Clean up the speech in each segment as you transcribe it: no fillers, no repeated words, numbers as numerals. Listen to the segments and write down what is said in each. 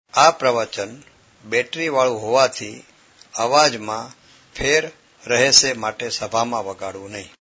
આ પ્રવચન બેટરીવાળું હોવાથી અવાજમાં ફેર રહેશે, માટે સભામાં વગાડવું નહીં.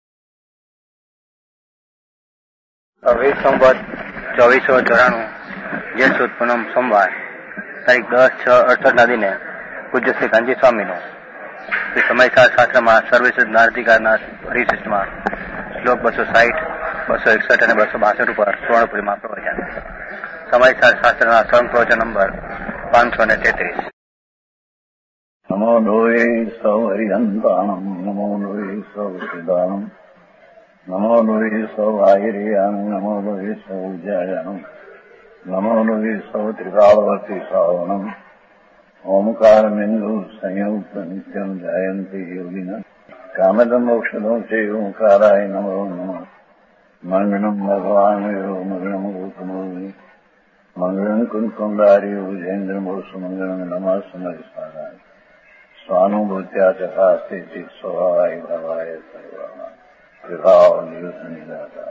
હવે સંવત 2494 જેઠ સુદ પૂનમ સોમવાર તારીખ 10/6/68 ના દિને પૂજ્ય શ્રી કાંજી સ્વામીનું શ્રી સમયસાર શાસ્ત્રમાં સર્વસિદ્ધ નારદિકારના પરિશિષ્ટમાં શ્લોક 260, 261 અને 262 ઉપર સુવર્ણપુરીમાં પ્રવચન. સમયસાર શાસ્ત્રના સ્વયં પ્રવચન નંબર 533. નમો લોહે સૌ હરિહંતાણમ, નમો લોહે સૌ સિદાનમ, નમો લોહે સૌ આયર્યાનમ, નમો લોહે સૌ જયાનમ, નમો લોહે સૌ ત્રિકાળવર્તી શ્રાવણમ, ઓમકારમિંદુ સંયુક્ત નિત્યમ જયંતિ યોગિન કામદમ મોક્ષદો છે ઓંકારાય નમો નમઃ. મંગળમ ભગવાન મંગળમ ગૌતમોની મંગળમ કુંકુંડાર્યો જૈન્દ્રમો સુમંગળમ નમઃ સમરિસ્વાદાય સ્વાનુભૂત્યા ચકાસ્તે સ્વભાવાય ભવાય સર્વમાં વિભાવ નિયુત નિરાકાર.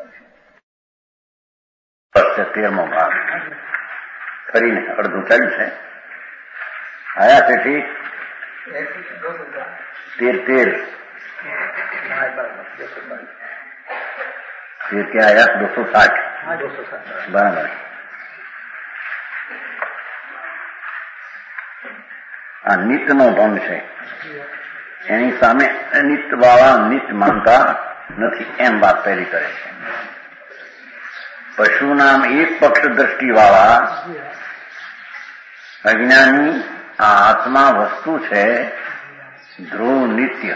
13મો ભાગ ફરીને અડધું ચાલ્યું છે. આયા છે ઠીક 13 ક્યાં આયા? 260 બરાબર. આ નિત્યનો ભંગ છે, એની સામે અનિત વાળા નિત માનતા નથી એમ વાત પહેલી કરે છે. પશુનામ એક પક્ષ દ્રષ્ટિ વાળા અજ્ઞાની આ આત્મા વસ્તુ છે ધ્રુવ નિત્ય,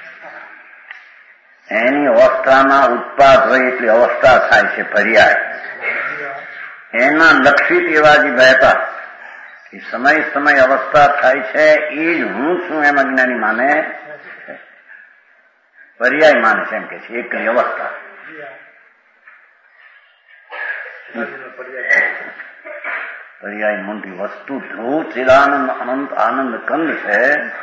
એની અવસ્થામાં ઉત્પાદ હોય એટલી અવસ્થા થાય છે પર્યાય. એના લક્ષિત એવા જે બહેતા સમય સમય અવસ્થા થાય છે એ જ હું છું એમ અજ્ઞાની માને, પર્યાય માને છે એમ કે છે એકની અવસ્થા. પર્યાય મોટી વસ્તુ ધ્રુવ ચિદાનંદ અનંત આનંદ કંદ છે,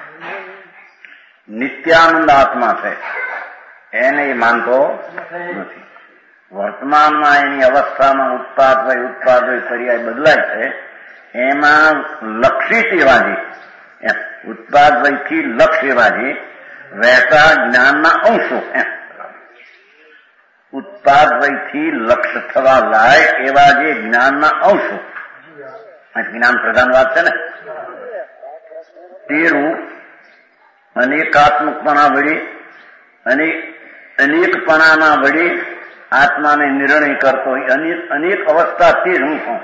નિત્યાનંદ આત્મા છે, એને એ માનતો નથી. વર્તમાનમાં એની અવસ્થામાં ઉત્પાદ હોય પર્યાય બદલાય છે, એમાં લક્ષિત એવા જે ઉત્પાદ વયથી લક્ષ એવા જે વહેતા જ્ઞાનના અંશો ઉત્પાદ વયથી લક્ષ થવા લાયક એવા જે જ્ઞાનના અંશો, જ્ઞાન પ્રધાન વાત છે ને, તે રૂપ અનેકાત્મકપણા વડે અને અનેકપણાના વડે આત્માને નિર્ણય કરતો હોય. અનેક અવસ્થા તે જ હું છું.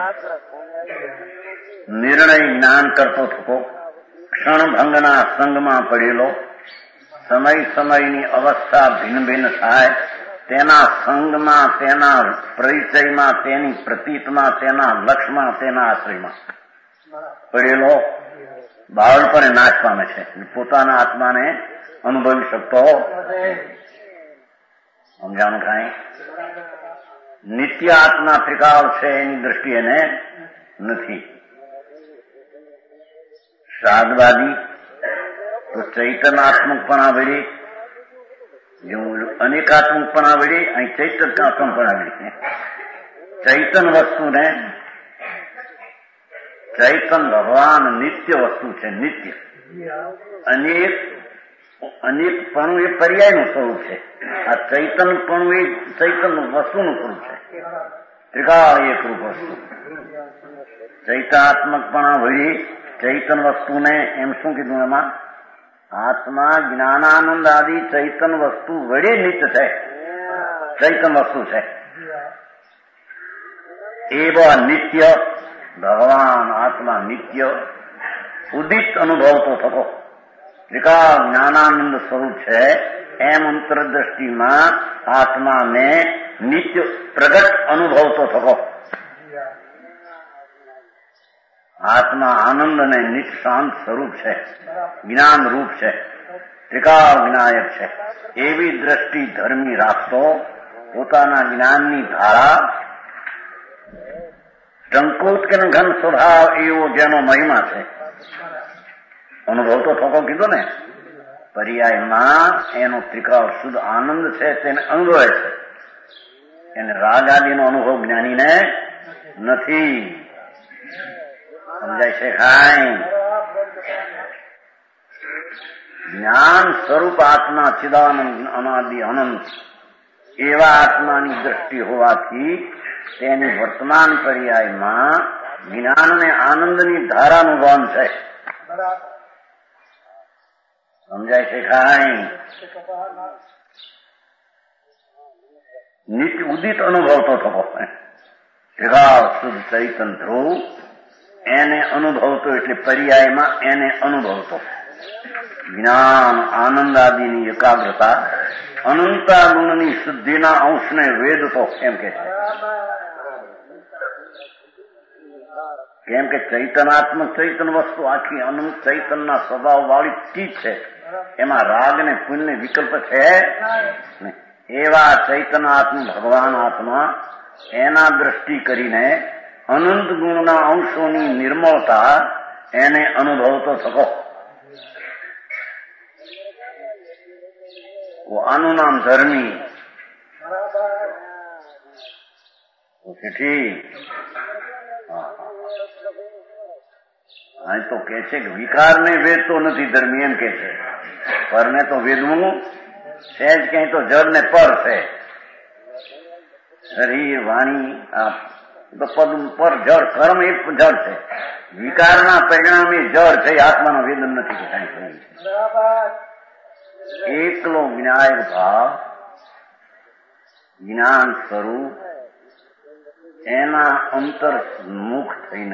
નિર્ણય જ્ઞાન કરતો થતો, ક્ષણભંગના સંગમાં પડેલો, સમય સમયની અવસ્થા ભિન્ન ભિન્ન થાય, તેના સંગમાં, તેના પરિચયમાં, તેની પ્રતીતમાં, તેના લક્ષમાં, તેના આશ્રયમાં પડેલો બાળપણે નાશ પામે છે, પોતાના આત્માને અનુભવી શકતો. સમજાણું કાંઈ? નિત્ય આત્મા ત્રિકાળ છે એની દ્રષ્ટિ એને નથી. શ્રાદ્ધવાદી તો ચૈતનાત્મકપણા વડે, જેવું અનેકાત્મકપણા વડે અહીં ચૈતનાત્મકપણા વડે ચૈતન વસ્તુને, ચૈતન ભગવાન નિત્ય વસ્તુ છે, નિત્ય. અનેકપણું એ પર્યાયનું સ્વરૂપ છે. આ ચૈતનપણું એ ચૈતન વસ્તુનું સ્વરૂપ છે, ત્રિકાળ એક રૂપ વસ્તુ. ચૈતનાત્મકપણા વળી ચૈતન વસ્તુને એમ શું કીધું? એમાં આત્મા જ્ઞાનાનંદ આદિ ચૈતન વસ્તુ વડે નિત્ય છે, ચૈતન વસ્તુ છે. એવા નિત્ય ભગવાન આત્મા નિત્ય ઉદિત અનુભવતો થતો ત્રિકાળ જ્ઞાનાનંદ સ્વરૂપ છે, એમ અંતરદ્રષ્ટિમાં આત્માને નિત્ય પ્રગટ અનુભવતો થતો. આત્મા આનંદ અને નિશાંત સ્વરૂપ છે, જ્ઞાન રૂપ છે, ત્રિકાળ વિનાયક છે. એવી દ્રષ્ટિ ધર્મી રાખતો પોતાના જ્ઞાનની ધારા ટંકોત્કન ઘન સ્વભાવ એવો જેનો મહિમા છે અનુભવતો થતો કીધો ને. પર્યાયમાં એનો ત્રિકાળ શુદ્ધ આનંદ છે, તેને અનુભવે છે. એને રાગ આદિનો અનુભવ જ્ઞાનીને નથી. સમજાય છે કાંઈ? જ્ઞાન સ્વરૂપ આત્મા ચિદાનંદ અનાદિ અનંત એવા આત્માની દ્રષ્ટિ હોવાથી તેની વર્તમાન પર્યાયમાં જ્ઞાન અને આનંદની ધારાનું ભાન છે. સમજાય છે કાંઈ? નિત્ય ઉદિત અનુભવતો થતો શુદ્ધ ચૈતન ધ્રુવ એને અનુભવતો એટલે પર્યાયમાં એને અનુભવતો જ્ઞાન આનંદ આદિની એકાગ્રતા અનંતા ગુણની શુદ્ધિના અંશને વેદતો એમ કે છે. કેમ કે ચૈતનાત્મક ચૈતન વસ્તુ આખી અનંત ચૈતનના સ્વભાવ વાળી ચીજ છે. એમાં રાગ ને પુણ્ય વિકલ્પ છે. એવા ચૈતનાત્મ ભગવાન આત્મા એના દ્રષ્ટિ કરીને અનંત ગુણના અંશોની નિર્મળતા એને અનુભવતો થતો. આનું નામ ધર્મી. અહીં તો કે છે કે વિકારને વેદતો નથી ધર્મી એમ કે છે. પરને તો વેદવું સહેજ ક્યાંય તો જળ ને પર છે. શરીર વાણી તો પદ પર જળ કર્મ એક જળ છે. વિકારના પરિણામે જળ છે. આત્માનો વેદન નથી કાંઈ. એકલો જ્ઞાયક ભાવ જ્ઞાન સ્વરૂપ એના અંતર્મુખ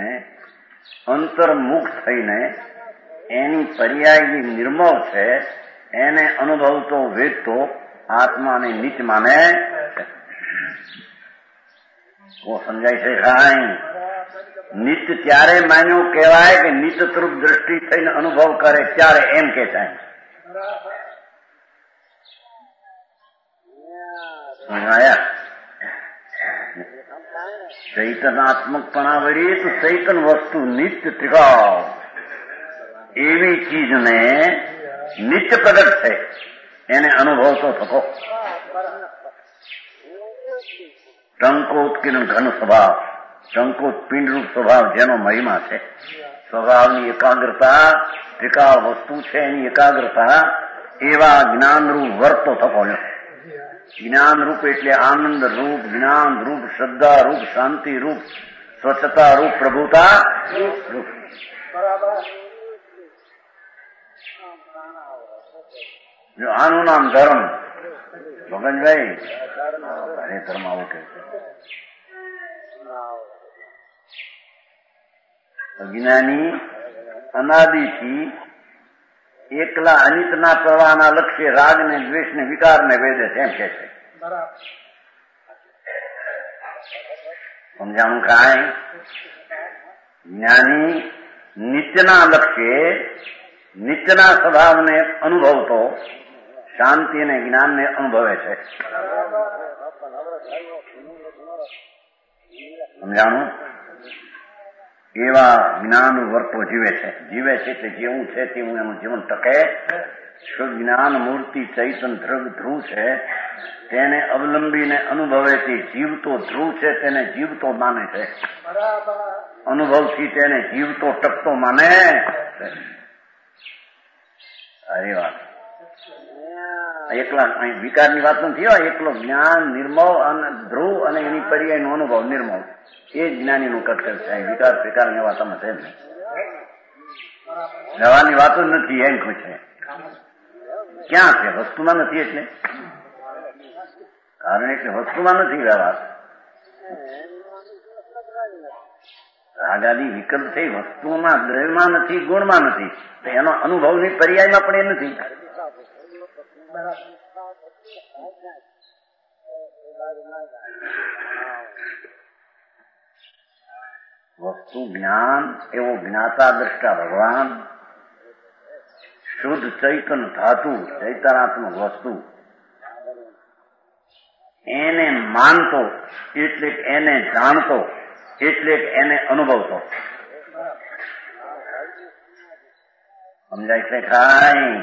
થઈને એની પર્યાય જે નિર્મળ છે એને અનુભવતો વેદતો આત્માને નીચ માને છે. સમજાય છે કાંઈ? નિત્ય ત્યારે માન્યો કહેવાય કે નિત્ય સ્વરૂપ દ્રષ્ટિ થઈને અનુભવ કરે ત્યારે એમ કે છે. ચૈતનાત્મકપણા વળી તો ચૈતન વસ્તુ નિત્ય ત્રિકાળ એવી ચીજને નિત્ય પ્રગટ છે એને અનુભવતો થતો. ટંકોત્કીર્ણ ઘન સ્વભાવ ટંકોત પિંડરૂપ સ્વભાવ જેનો મહિમા છે. સ્વભાવની એકાગ્રતા ત્રિકાળ વસ્તુ છે એની એકાગ્રતા એવા જ્ઞાનરૂપ વર્તો થતો. જ્ઞાન રૂપ એટલે આનંદ રૂપ, જ્ઞાન રૂપ, શ્રદ્ધા રૂપ, શાંતિ રૂપ, સ્વચ્છતા રૂપ, પ્રભુતા રૂપ. જો આનું નામ ધર્મ. ભગનભાઈ ભારે ધર્મ આવું કે અજ્ઞાની અનાદિથી એકલા અનિતના પ્રવાહના લક્ષ્ય રાગને દ્વેષને વિકારને વેદે છે એમ કે છે. સમજાણું કાંઈ? જ્ઞાની નિત્યના લક્ષ્યે નિત્યના સ્વભાવને અનુભવતો શાંતિ અને જ્ઞાનને અનુભવે છે. સમજાણું? એવા જ્ઞાન વર્તો જીવે છે એટલે જેવું છે તેવું એનું જીવન ટકે. શુદ્ધ જ્ઞાન મૂર્તિ ચૈતન ધ્રુવ છે તેને અવલંબીને અનુભવે તે જીવતો ધ્રુવ છે તેને જીવતો માને છે. અનુભવથી તેને જીવતો ટકતો માને છે. અરે વાત એકલા અહીં વિકારની વાત નથી હોય. એકલો જ્ઞાન નિર્મળ અને ધ્રુવ અને એની પર્યાયનો અનુભવ નિર્મળ એ જ જ્ઞાનીનું કર્તવ્ય છે. વિકાર પ્રકારની વાત અમે છે રહેવાની વાતો જ નથી એમ કહું છે. ક્યાં છે? વસ્તુમાં નથી. એટલે કારણ એટલે વસ્તુમાં નથી વ્યવહાર. રાગાદી વિકલ્પ થઈ વસ્તુમાં દ્રવ્યમાં નથી, ગુણમાં નથી. તો એનો અનુભવની પર્યાયમાં પણ એ નથી. વસ્તુ જ્ઞાન એવો જ્ઞાતા દ્રષ્ટા ભગવાન શુદ્ધ ચૈતન ધાતુ ચૈતનાત્મક વસ્તુ એને માનતો એટલે એને જાણતો એટલે એને અનુભવતો. સમજાય છે કાંઈ?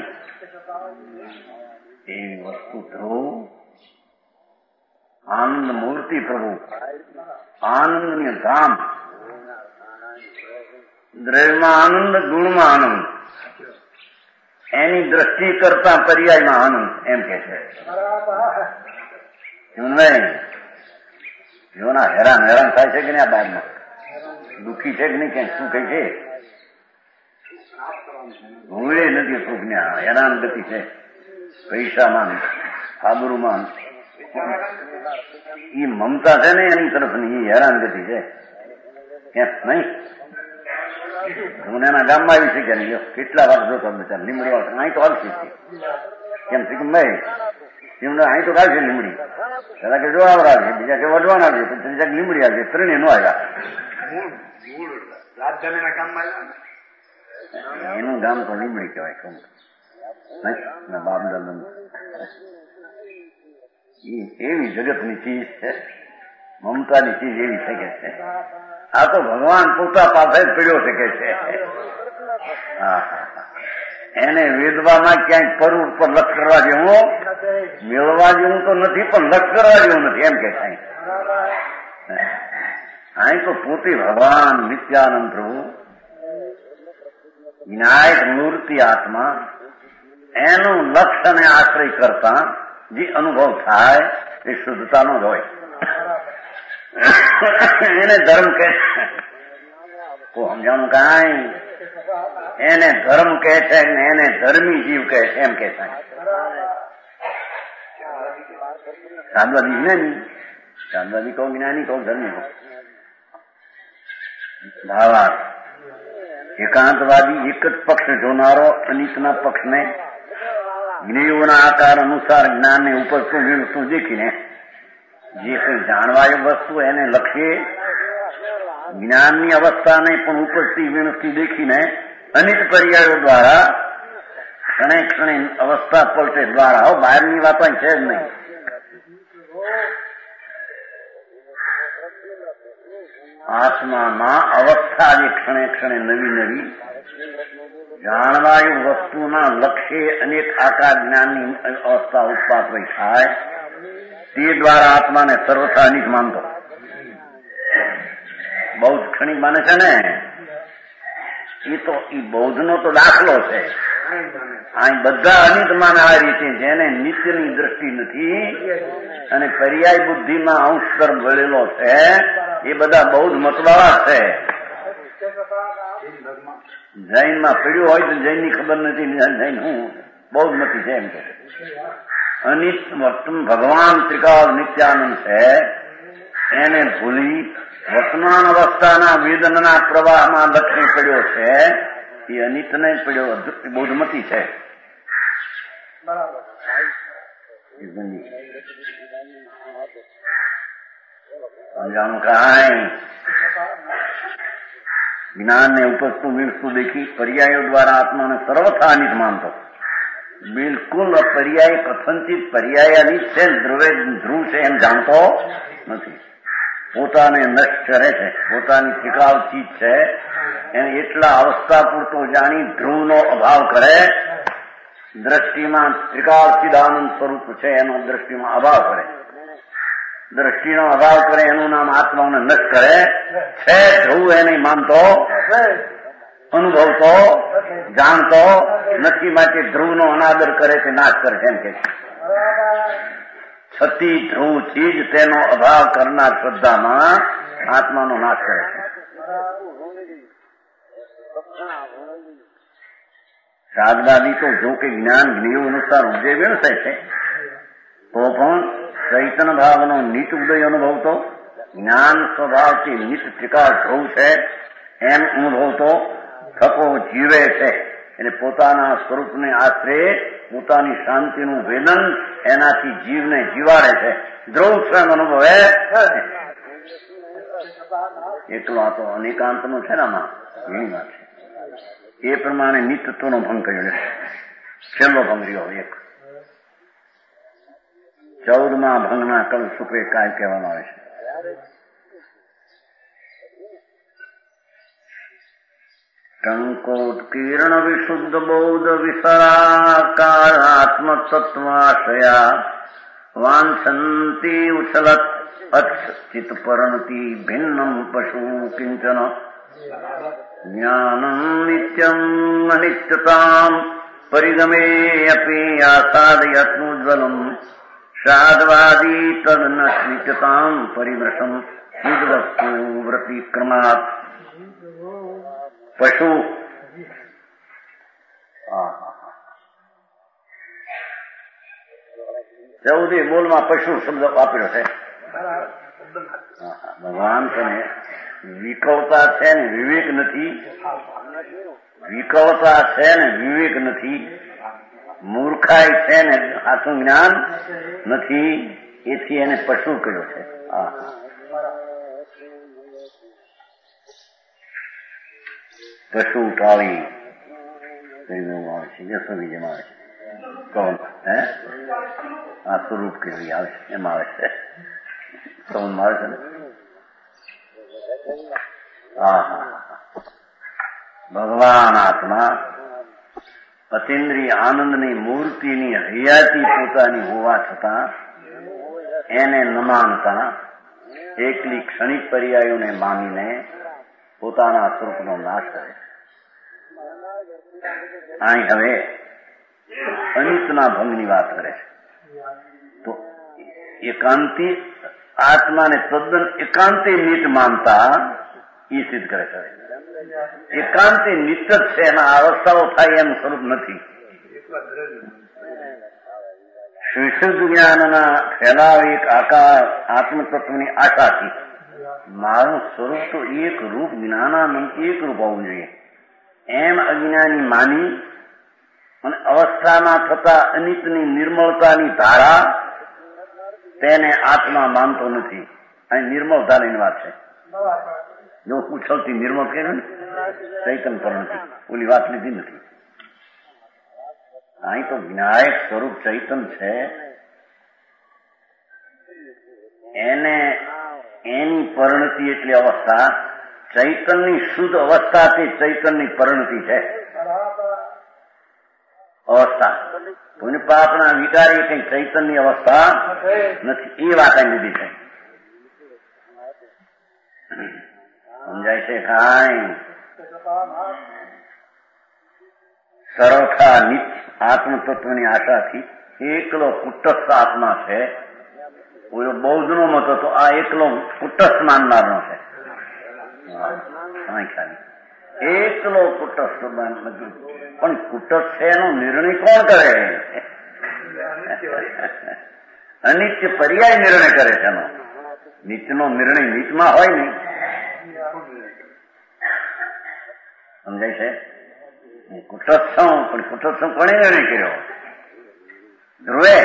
એવી વસ્તુ ધ્રુવ આનંદ મૂર્તિ પ્રભુ આનંદની ધામ દ્રવ્યમાં આનંદ, ગુણમાં આનંદ, એની દ્રષ્ટિ કરતા પર્યાયમાં આનંદ એમ કે છે. નહીં જોના હેરાન થાય છે કે નહીં? આ બાદમાં દુઃખી છે કે નહીં? ક્યાંક શું કઈ છે? ભૂલે નથી સુખ ને હેરાન ગતિ છે. પૈસામાં, આબરૂમાં એ મમતા છે ને એની તરફની એ હેરાન ગતિ છે. ક્યાંક નહીં? હું એના ગામમાં આવી શક્યા નહીં. કેટલા વાર જોતો બચાર લીમડી વાળા અહીં તો આવશે કેમ છે કે ભાઈ અહીં તો આવશે લીમડી. પેલા કે જોવા આવશે, બીજા કે વઢવાના આવશે, પછી બીજા લીમડી આવશે. ત્રણે નો આવ્યા. એનું ગામ તો લીમડી કહેવાય. કહું બાપ દાદા એવી જગતની ચીજ છે, મમતાની ચીજ એવી છે કે છે. આ તો ભગવાન પોતા પાસે જ પડ્યો છે કે છે. એને વેદવામાં ક્યાંય પર ઉપર લક્ષ કરવા જેવું, મેળવા જેવું તો નથી, પણ લક્ષ કરવા જેવું નથી એમ કે છે. અહીં તો પોતે ભગવાન નિત્યાનંદ પ્રભુ વિનાયક મૂર્તિ આત્મા, એનું લક્ષ અને આશ્રય કરતા જે અનુભવ થાય એ શુદ્ધતાનો જ હોય. એને ધર્મ કહે છે. સમજાણું કાંઈ? એને ધર્મ કહે છે, એને ધર્મી જીવ કહે છે એમ કે છે. સાધવાદી ને સાધવાદી કહો, જ્ઞાની કહો, ધર્મી કહો. ભાવાર્થ એકાંતવાદી એક જ પક્ષ જોનારો અનિતના પક્ષને જ્ઞેયોના આકાર અનુસાર જ્ઞાનને ઉપજતું વિણતું દેખીને જે કંઈ જાણવાય વસ્તુ એને લખીએ, જ્ઞાનની અવસ્થાને પણ ઉપજતી વિણતી દેખીને અનિત પર્યાયો દ્વારા ક્ષણે ક્ષણે અવસ્થા પલટે દ્વારા બહારની વાતો છે જ નહીં. આત્મામાં અવસ્થા જે ક્ષણે ક્ષણે નવી નવી જાણવાયું વસ્તુના લક્ષ્ય અનેક આકાર જ્ઞાનની અવસ્થા ઉત્પાદન થાય તે દ્વારા આત્માને સર્વથા અનિત માનતો. બૌદ્ધ ક્ષણિક માને છે ને, એ બૌદ્ધનો તો દાખલો છે. અહીં બધા અનિત માને આ રીતે, જેને નિત્યની દ્રષ્ટિ નથી અને પર્યાય બુદ્ધિમાં અંશતર વળેલો છે, એ બધા બૌદ્ધ મતવાળા છે. જૈનમાં પડ્યું હોય તો જૈનની ખબર નથી, જૈન હું બૌદ્ધ નથી છે એમ કે. અનિત વર્તન ભગવાન ત્રિકાલ નિત્યાનંદ છે, એને ભૂલી વર્તમાન અવસ્થાના વેદનના પ્રવાહમાં લક્ષ્મી પડ્યો છે, એ અનિતને પડ્યો બૌદ્ધમતી છે. સમજાણું કાંઈ? જ્ઞાનને ઉપજતું વીણતું દેખી પર્યાયો દ્વારા આત્માને સર્વથા અનિત માનતો. બિલકુલ પર્યાય કથનચિત પર્યાય અનિત છે, ધ્રુવ છે એમ જાણતો નથી. પોતાને નષ્ટ કરે છે, પોતાની ત્રિકાળ ચીજ છે એને એટલા અવસ્થા પૂરતો જાણી ધ્રુવનો અભાવ કરે, દ્રષ્ટિમાં ત્રિકાળ ચિદાનંદ સ્વરૂપ છે એનો દ્રષ્ટિમાં અભાવ કરે, દ્રષ્ટિનો અભાવ કરે એનું નામ આત્માને નષ્ટ કરે છે. ધ્રુવ એને માનતો, અનુભવતો, જાણતો નથી, માટે ધ્રુવનો અનાદર કરે છે, નાશ કરે છે એમ કે છે. છતી ધ્રુવ ચીજ તેનો અભાવ કરનાર શ્રદ્ધામાં આત્માનો નાશ કરે છે. શારદાદી તો જો કે જ્ઞાન જ્ઞેય અનુસાર ઉદય વેણસે છે, તો પણ ચૈતન ભાવનો નીચ ઉદય અનુભવતો, જ્ઞાન સ્વભાવથી નીચ ત્રિકાળ ધ્રુવ છે એમ અનુભવતો થકો જીવે છે. એટલે પોતાના સ્વરૂપને આશરે પોતાની શાંતિનું વેદન એનાથી જીવને જીવાડે છે. ધ્રુવ સ્વયં અનુભવે એટલો આ તો અનેકાંતનો છે ને, આમાં ઘણી વાત છે. એ પ્રમાણે નિત્યત્વનો ભંગ કર્યો છે. છેલ્લો ભંગ રહ્યો એક 14મા ભંગના કલ સુખે કાય કહેવામાં આવે છે. ટંકોત્કીર્ણ વિશુદ્ધ બૌદ્ધ વિસરાકાર આત્મતત્વાશયા વાંછંતી ઉછલત અચ્છિત પરણતી ભિન્નમ પશુ કિંચન ज्ञानम् नित्यम् अनित्यताम् परिगमे अपि आसादयत्नुज्ज्वलम् साधवादी तद् नित्यताम् परिवृषम् युद्धवस्तु व्रतिक्रमात् पशु 14 બોલમાં પશુ શબ્દ વાપર્યો છે. ભગવાન તને વિકળતા છે ને વિવેક નથી, વિકળતા છે ને વિવેક નથી, મૂર્ખાઈ છે ને સાચું જ્ઞાન નથી, એથી એને પશુ કહ્યો છે. પશુ ટાળી આવે છે, યશોની જેમ આવે છે. કોણ હે આ સ્વરૂપ કેવી આવે છે એમ આવે છે, કોણ આવે છે ને. ભગવાન આત્મા અતિન્દ્રિય આનંદની મૂર્તિની હયાતી પોતાની હોવા છતાં એને ન માનતા એકલી ક્ષણિક પર્યાયોને માનીને પોતાના સ્વરૂપનો નાશ કરે છે. અહીં હવે અનિતના ભંગની વાત કરે છે. તો એકાંતી આત્માને તદ્દન એકાંતે નિત માનતા એ સિદ્ધ કરે છે. એકાંતે નિત જ છે, એના અવસ્થાઓ થાય એમ સ્વરૂપ નથી. શુદ્ધ જ્ઞાનના ફેલાવ એક આકાર આત્મતત્વની આશાથી મારું સ્વરૂપ તો એક રૂપ જ્ઞાનાનંદ એક રૂપ હોવું જોઈએ એમ અજ્ઞાની માની અને અવસ્થામાં થતા અનિતની નિર્મળતાની ધારા તેને આત્મા માનતો નથી. અહીં નિર્મળ ધારાની વાત છે. જો પૂછવતી નિર્મળ કે ને ચૈતન પર નથી, ઓલી વાત લીધી નથી. અહીં તો વિનાયક સ્વરૂપ ચૈતન છે, એને એની પરિણતિ એટલી અવસ્થા, ચૈતનની શુદ્ધ અવસ્થાથી ચૈતનની પરિણતિ છે. અવસ્થા પુણ્ય પાપના વિકાર એ કઈ ચૈતનની અવસ્થા નથી, એ વાત અહીં લીધી છે. સમજાય છે કાંઈ? સર્વથા નિત્ય આત્મતત્વની આશાથી એકલો કુટસ્થ આત્મા છે. ઓલો બૌદ્ધનો મત હતો, આ એકલો કુટસ્થ માનનારનો છે. એકલો કુટસ્થ પણ કુટસ્થ છે એનો નિર્ણય કોણ કરે? અનિત્ય પર્યાય નિર્ણય કરે છે એનો. નિત્યનો નિર્ણય નિત્યમાં હોય નહીં. સમજાય છે? કુટસ્થ છું પણ કુટસ્થ છું કોણે નિર્ણય કર્યો? ધ્રુવે.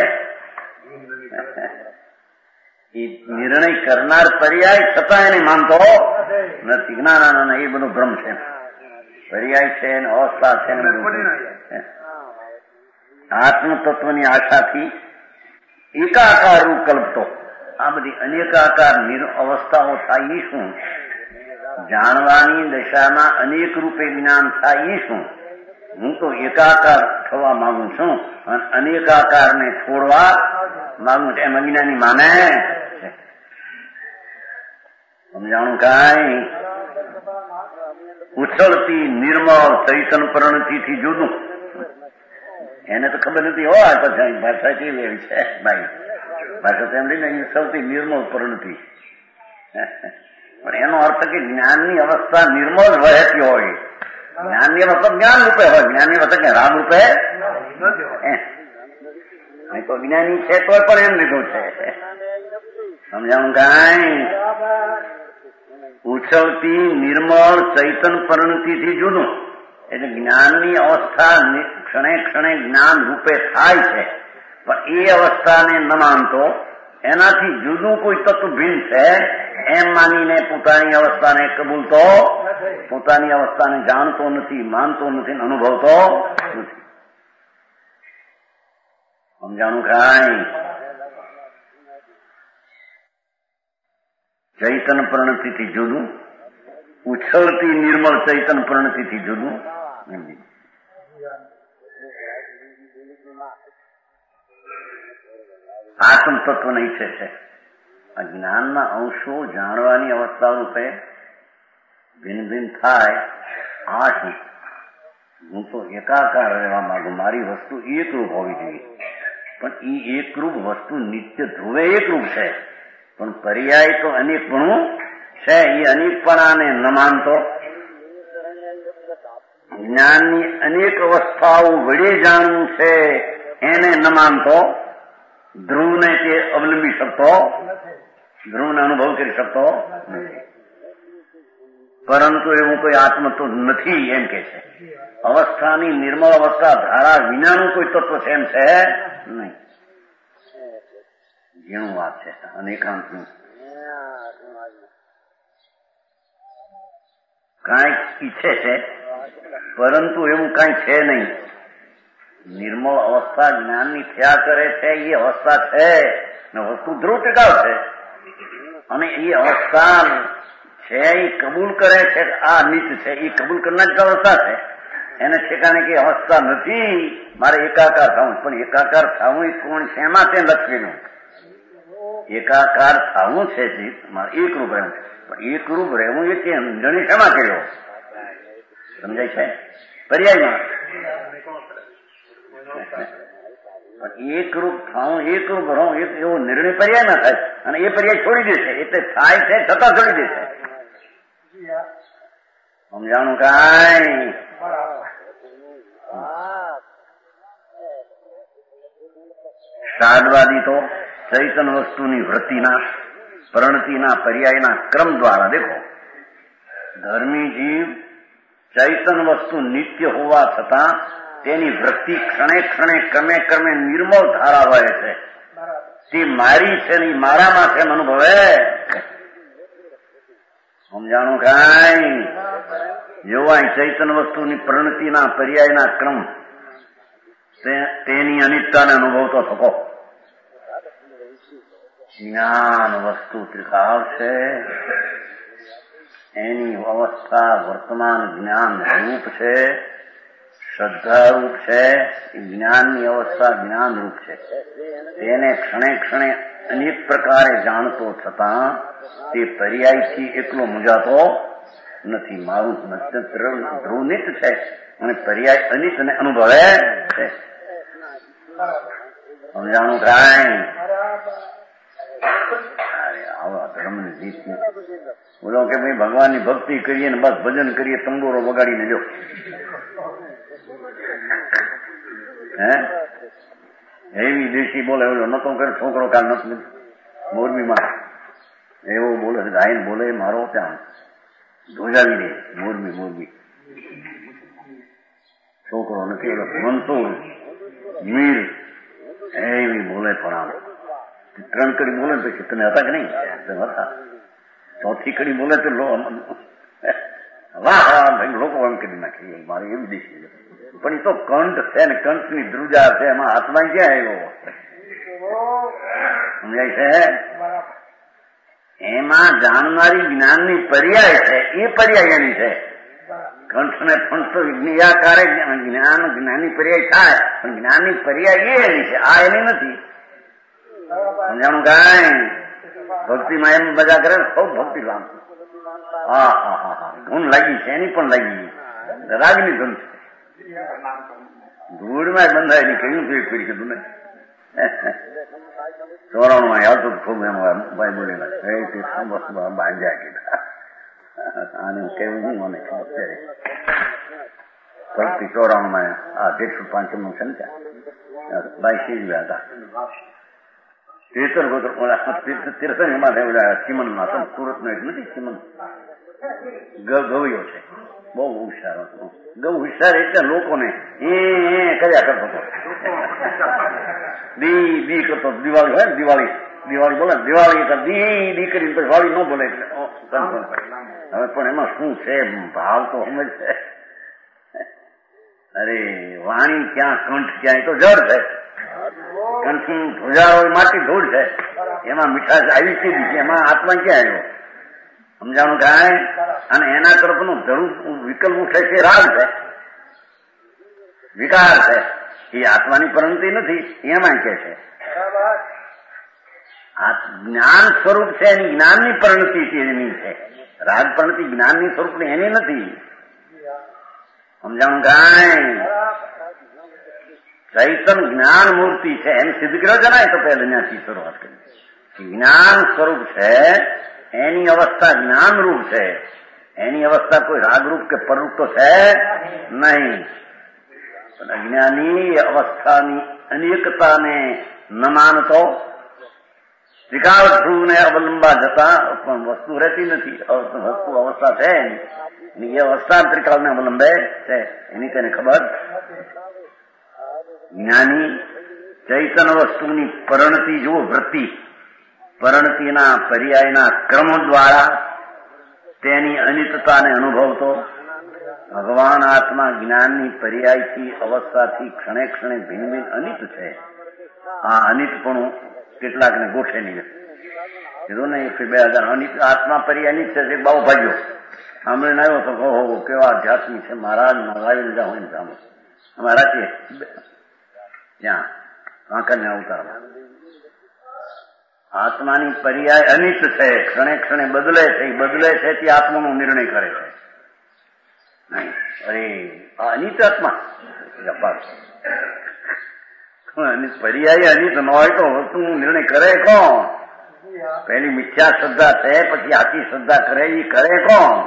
એ નિર્ણય કરનાર પર્યાય છતાં એને માનતો નથી. ના, એ બધું ભ્રમ છે. પર્યાય છે ને અવસ્થા છે ને આત્મતત્વની આશાથી એકાકાર રૂપ કલ્પતો. આ બધી અનેકાકાર અવસ્થાઓ થાય એ શું? જાણવાની દશામાં અનેક રૂપે જ્ઞાન થાય એ શું? હું તો એકાકાર થવા માંગુ છું અને અનેકાકારને છોડવા માંગુ છું એમ અજ્ઞાની માને. સમજાણું કાંઈ? ઉછળતી નિર્મળ ચૈતન પરિણતિથી જુદું. એને તો ખબર નથી હો આ પછી ભાષા કેવી એવી છે ભાઈ. ભાષા તેમ લઈને ઉછળતી નિર્મળ પરિણતિ, પણ એનો અર્થ કે જ્ઞાનની અવસ્થા નિર્મળ વહેતી હોય. જ્ઞાનની અવસ્થા જ્ઞાન રૂપે હોય, જ્ઞાનની અવસ્થા કે રામ રૂપે તો જ્ઞાની છે તો પણ એમ લીધું છે. સમજાણું કાંઈ? ઉછળતી નિર્મળ ચૈતન પરિણતિથી જુદું. એટલે જ્ઞાનની અવસ્થા ક્ષણે ક્ષણે જ્ઞાન રૂપે થાય છે, પણ એ અવસ્થાને ન માનતો એનાથી જુદું કોઈ તત્વ ભિન્ન છે એમ માનીને પોતાની અવસ્થાને કબૂલતો, પોતાની અવસ્થાને જાણતો નથી, માનતો નથી, અનુભવતો નથી. સમજાણું કાંઈ? ચૈતન પરિણતિથી જુદું, ઉછળતી નિર્મળ ચૈતન પરિણતિથી જુદું. આત્મ તત્વને ઈચ્છે છે. આ જ્ઞાનના અંશો જાણવાની અવસ્થા રૂપે ભિન્ન ભિન્ન થાય આ શું? હું તો એકાકાર રહેવા માંગુ, મારી વસ્તુ એકરૂપ હોવી જોઈએ. પણ એ એકરૂપ વસ્તુ નિત્ય ધ્રુવે એકરૂપ છે, પણ પર્યાય તો અનેકપણું છે. એ અનેકપણાને ન માનતો, જ્ઞાનની અનેક અવસ્થાઓ વડે જાણવું છે એને ન માનતો, ધ્રુવને તે અવલંબી શકતો, ધ્રુવનો અનુભવ કરી શકતો નથી. પરંતુ એવું કોઈ આત્મ તો નથી એમ કે છે. અવસ્થાની નિર્મળ અવસ્થા ધારા વિનાનું કોઈ તત્વ છે એમ છે નહીં. જેનું વાત છે અનેકાંતનું. કાંઈક ઈચ્છે છે પરંતુ એવું કાંઈ છે નહીં. નિર્મળ અવસ્થા જ્ઞાનની થયા કરે છે એ અવસ્થા છે ને વસ્તુ ધ્રુવ ટીકાવ છે. અને એ અવસ્થા છે એ કબૂલ કરે છે. આ નીચ છે એ કબૂલ કરનાર જ અવસ્થા છે. એને ઠેકાણે કે અવસ્થા નથી, મારે એકાકાર થવું. પણ એકાકાર થવું એ કોણ છે? એમાં તે લક્ષ્મીનું એકાકાર થવું છે મારે એકરૂપ રહેવું. પણ એકરૂપ રહેવું એ તે જણી શેમાં કર્યો? સમજાય છે? પર્યાયમાં. પણ એકરૂપ થવું, એકરૂપ રહું એવો નિર્ણય પર્યાય ના થાય. અને એ પર્યાય છોડી દેશે એટલે થાય છે છતાં છોડી દેશે. સમજાણું કાંઈ? સાદવાદી તો ચૈતન વસ્તુની વૃત્તિના પ્રણતિના પર્યાયના ક્રમ દ્વારા દેખો, ધર્મી જીવ ચૈતન વસ્તુ નિત્ય હોવા છતાં તેની વૃત્તિ ક્ષણે ક્ષણે ક્રમે ક્રમે નિર્મળ ધારા વહે છે. તે મારી છે ને મારામાં છે અનુભવે. સમજાણું કાંઈ? જોવાય ચૈતન વસ્તુની પ્રણતિના પર્યાયના ક્રમ તેની અનિત્યતાને અનુભવતો થકો. જ્ઞાન વસ્તુ ત્રિકાળ છે, એની અવસ્થા વર્તમાન જ્ઞાન રૂપ છે, શ્રદ્ધા રૂપ છે. જ્ઞાનની અવસ્થા જ્ઞાન રૂપ છે. તેને ક્ષણે ક્ષણે અનેક પ્રકારે જાણતો છતાં તે પર્યાયથી એકલો મૂંઝાતો નથી. મારું ધ્રુવ નિત્ય છે અને પર્યાય અનિત્યને અનુભવે છે. સમજાણું કાંઈ? આવા ધર્મની રીત બોલો કે ભાઈ ભગવાનની ભક્તિ કરીએ ને બસ ભજન કરીએ, તંબોરો વગાડીને જો. હે એવી દેશી બોલે એવો નતો કરે છોકરો કાલ નથી મોરબીમાં એવો બોલે, ગાયન બોલે મારો ત્યાં ધોજાવી દે. મોરબી છોકરો નથી એવો મનસુર મીર એવી બોલે. પણ આમ 3 કડી બોલે ને પછી તમે હતા કે નહીં? હતા. 4થી કડી બોલે તો વાહ લોકો એમ કરી નાખી મારે એવી દેશી. પણ એ તો કંઠ છે ને કંઠની ધ્રુજા છે, એમાં આત્મા ક્યાં આવ્યો? સમજાય છે? એમાં જાણનારી જ્ઞાનની પર્યાય છે, એ પર્યાય એની છે. કંઠ ને ફંઠ તો નિરાકારે જ્ઞાનની પર્યાય થાય, પણ જ્ઞાનની પર્યાય એની છે, આ એની નથી. સમજાણું કાંઈ? ભક્તિમાં એમ બધા કરે સૌ ભક્તિ લામ. હા હા હા હા ધૂન લાગી છે, એની પણ લાગી રાગની ધૂન છે. ધૂળમાં બંધાયેલી કયું પીડી કીધું ને 94 આવતું ખૂબ એમ ભાઈ બોલેલા બાંધ્યા કીધા. આને કેવું નહીં મને અત્યારે ભક્તિ 94 આ 105 છે ને ત્યાં ભાઈ શીખ્યા હતા. તીર્થન એમાં ચીમન માં સુરત નો એક નથી ચીમન ગવયો છે, બહુ હોશિયાર હતો. ગૌ હોશિયાર એટલે લોકોને એ કર્યા કરતો હતો. દી કરતો. દિવાળી હોય ને દિવાળી બોલે દિવાળી દી કરીને પછી વાળી ન બોલે એટલે હવે પણ એમાં શું છે ભાવ તો સમજ છે. અરે વાણી ક્યાં કંઠ ક્યાં તો જળ છે. કંઠની ધ્રુજા માટી ધૂળ છે, એમાં મીઠાશ આવી સીધી છે, એમાં આત્મા ક્યાં આવ્યો? સમજાણું કાંઈ? અને એના તરફનું ધરું વિકલ્પ ઉઠે છે રાગ છે, વિકાર છે. એ આત્માની પરંતિ નથી એમાં કે છે. આ જ્ઞાન સ્વરૂપ છે એની જ્ઞાનની પરિણતિ એની છે. રાગ પરિણતિ જ્ઞાનની સ્વરૂપની એની નથી. સમજાણું કાંઈ? ચૈતન જ્ઞાન મૂર્તિ છે એમ સિદ્ધ કર્યો છે ને. તો પહેલા ત્યાંથી શરૂઆત કરી. જ્ઞાન સ્વરૂપ છે એની અવસ્થા જ્ઞાન રૂપ છે. એની અવસ્થા કોઈ રાગરૂપ કે પરરૂપ તો છે નહીં. પણ અજ્ઞાની અવસ્થાની અનેકતાને ન માનતો ત્રિકાળને અવલંબા જતા પણ વસ્તુ રહેતી નથી. વસ્તુ અવસ્થા છે એની એ અવસ્થા ત્રિકાળને અવલંબે છે એની તેને ખબર. જ્ઞાની ચૈતન વસ્તુની પરિણતિ જુઓ, વૃત્તિ પરિણતિના પર્યાયના ક્રમ દ્વારા તેની અનિતતાને અનુભવતો ભગવાન આત્મા જ્ઞાનની પર્યાયથી અવસ્થાથી ક્ષણે ક્ષણે ભિન્ન ભિન્ન અનિત છે. આ અનિતપણું કેટલાકને ગોઠે નહીં કીધું ને. 2000 અનિત આત્મા પર્યાય અનિત છે. એક બાબુ ભાગ્યો સાંભળીને આવ્યો તો કહો કેવા અધ્યાત્મી છે મહારાજ. લાવીને જાઓ એને સાંભળો અમારા છે ત્યાં વાંકરને અવતારમાં. આત્માની પર્યાય અનિત છે, ક્ષણે ક્ષણે બદલે છે. એ બદલે છે તે આત્માનો નિર્ણય કરે છે. નહીં અરે આ અનિત આત્મા પર્યાય અનિત ન હોય તો વસ્તુનો નિર્ણય કરે કોણ? પહેલી મિથ્યા શ્રદ્ધા છે, પછી આખી શ્રદ્ધા કરે એ કરે કોણ?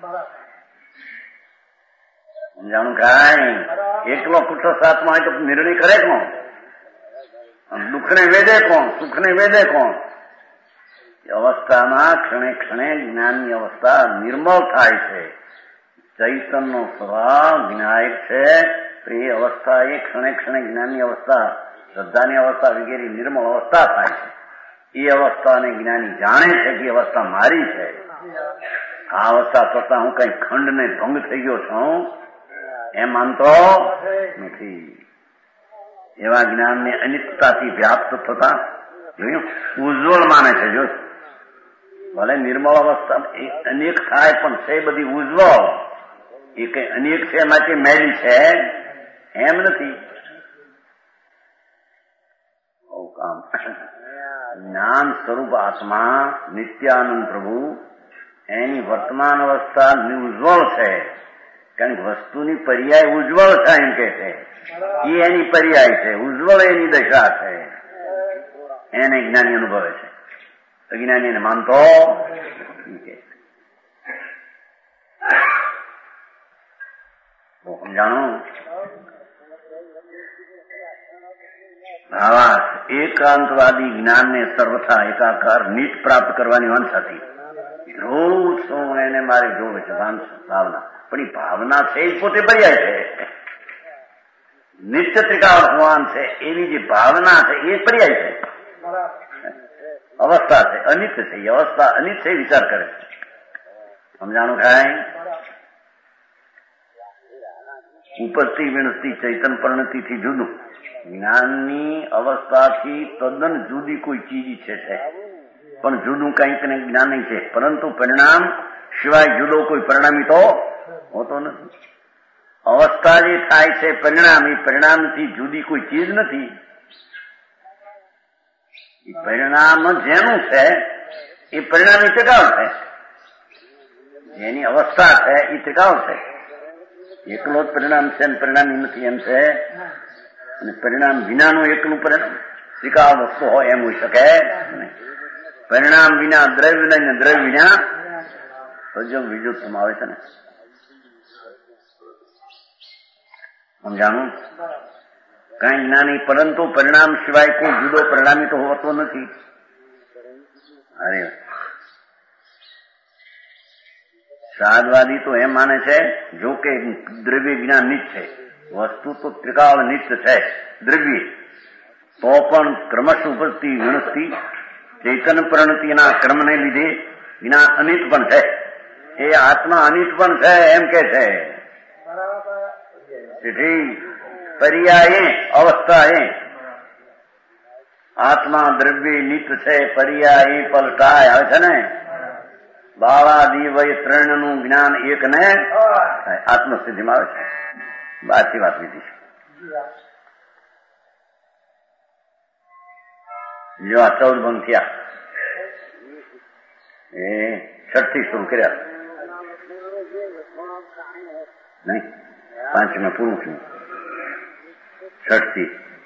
સમજાણું કાંઈ? એકલો કુટસ્થ આત્મા હોય તો નિર્ણય કરે કોણ? દુઃખને વેદે કોણ? સુખને વેદે કોણ? અવસ્થામાં ક્ષણે ક્ષણે જ્ઞાનની અવસ્થા નિર્મળ થાય છે. ચૈતનનો સ્વભાવ વિનાયક છે. તો એ અવસ્થા એ ક્ષણે ક્ષણે જ્ઞાનની અવસ્થા, શ્રદ્ધાની અવસ્થા વગેરે નિર્મળ અવસ્થા થાય છે. એ અવસ્થાને જ્ઞાની જાણે છે કે અવસ્થા મારી છે. આ અવસ્થા થતા હું કઈ ખંડને ભંગ થઈ ગયો છું એમ માનતો નથી. એવા જ્ઞાનને અનિતતાથી વ્યાપ્ત થતા જોયું ઉજ્જવળ માને છે. જો ભલે નિર્મળ અવસ્થા અનેક થાય પણ છે બધી ઉજ્જવળ. એ કઈ અનેક છે માટે મેળી છે એમ નથી. જ્ઞાન સ્વરૂપ આત્મા નિત્યાનંદ પ્રભુ એની વર્તમાન અવસ્થા ઉજ્જવળ છે. કારણ કે વસ્તુની પર્યાય ઉજ્જવળ છે એમ કે છે. એ એની પર્યાય છે. ઉજ્જવળ એની દશા છે. એને જ્ઞાની અનુભવે છે. અજ્ઞાની એને માનતો સમજાણું? આવા એકાંતવાદી જ્ઞાનને સર્વથા એકાકાર નીટ પ્રાપ્ત કરવાની વાંછાથી રોજ શું એને મારે જોવે છે ભાવના. પણ એ ભાવના છે એ પોતે પર્યાય છે. નિત્ય ત્રિકાળ ભગવાન છે એવી જે ભાવના છે એ પર્યાય છે. અવસ્થા છે અનિત છે. એ અવસ્થા અનિત છે વિચાર કરે છે. સમજાણું કાંઈ? ઉપજતી વિણતી ચૈતન પરિણતિથી જુદું જ્ઞાનની અવસ્થાથી તદ્દન જુદી કોઈ ચીજ છે. પણ જુદું કંઈક ને જ્ઞાન છે. પરંતુ પરિણામ સિવાય જુદો કોઈ પરિણામી તો હોતો નથી. અવસ્થા જે થાય છે પરિણામ, એ પરિણામથી જુદી કોઈ ચીજ નથી. એ પરિણામ જેનું છે એ પરિણામી ટિકાવ છે. જેની અવસ્થા છે એ ટિકાવ છે. એકલો જ પરિણામ છે અને પરિણામી નથી એમ છે. અને પરિણામ વિનાનું એકલું પરિણામ ટિકાવ વસ્તુ હોય એમ હોઈ શકે નહીં. પરિણામ વિના દ્રવ્ય નહીં ને દ્રવ્ય વિના સજ્જમ વિજુત્તમ આવે છે ને. સમજાણું? કઈ જ્ઞાની પરંતુ પરિણામ સિવાય કોઈ જુદો પરિણામી તો હોતો નથી. અરે સાદવાદી તો એમ માને છે જો કે દ્રવ્ય જ્ઞાન નિત્ય છે. વસ્તુ તો ત્રિકાળ નિત્ય છે દ્રવ્ય. તો પણ ક્રમશ ઉપજતી વિણતી ચૈતન પરિણતિના ક્રમને લીધે જ્ઞાન અનિત પણ છે. એ આત્મા અનિત પણ છે એમ કે છે. તેથી પર્યાય અવસ્થા આત્મા દ્રવ્ય નિત છે. પર્યાય પલટાય આવે છે ને. બાળાદી વય ત્રણનું જ્ઞાન એક ને આત્મસ્થિતિમાં આવે છે. બહારથી વાત લીધી છે. જો આ 14 ભંગ થયા એ 6 થી શરૂ કર્યા નહીં, 5 પૂરું થયું. 6 થી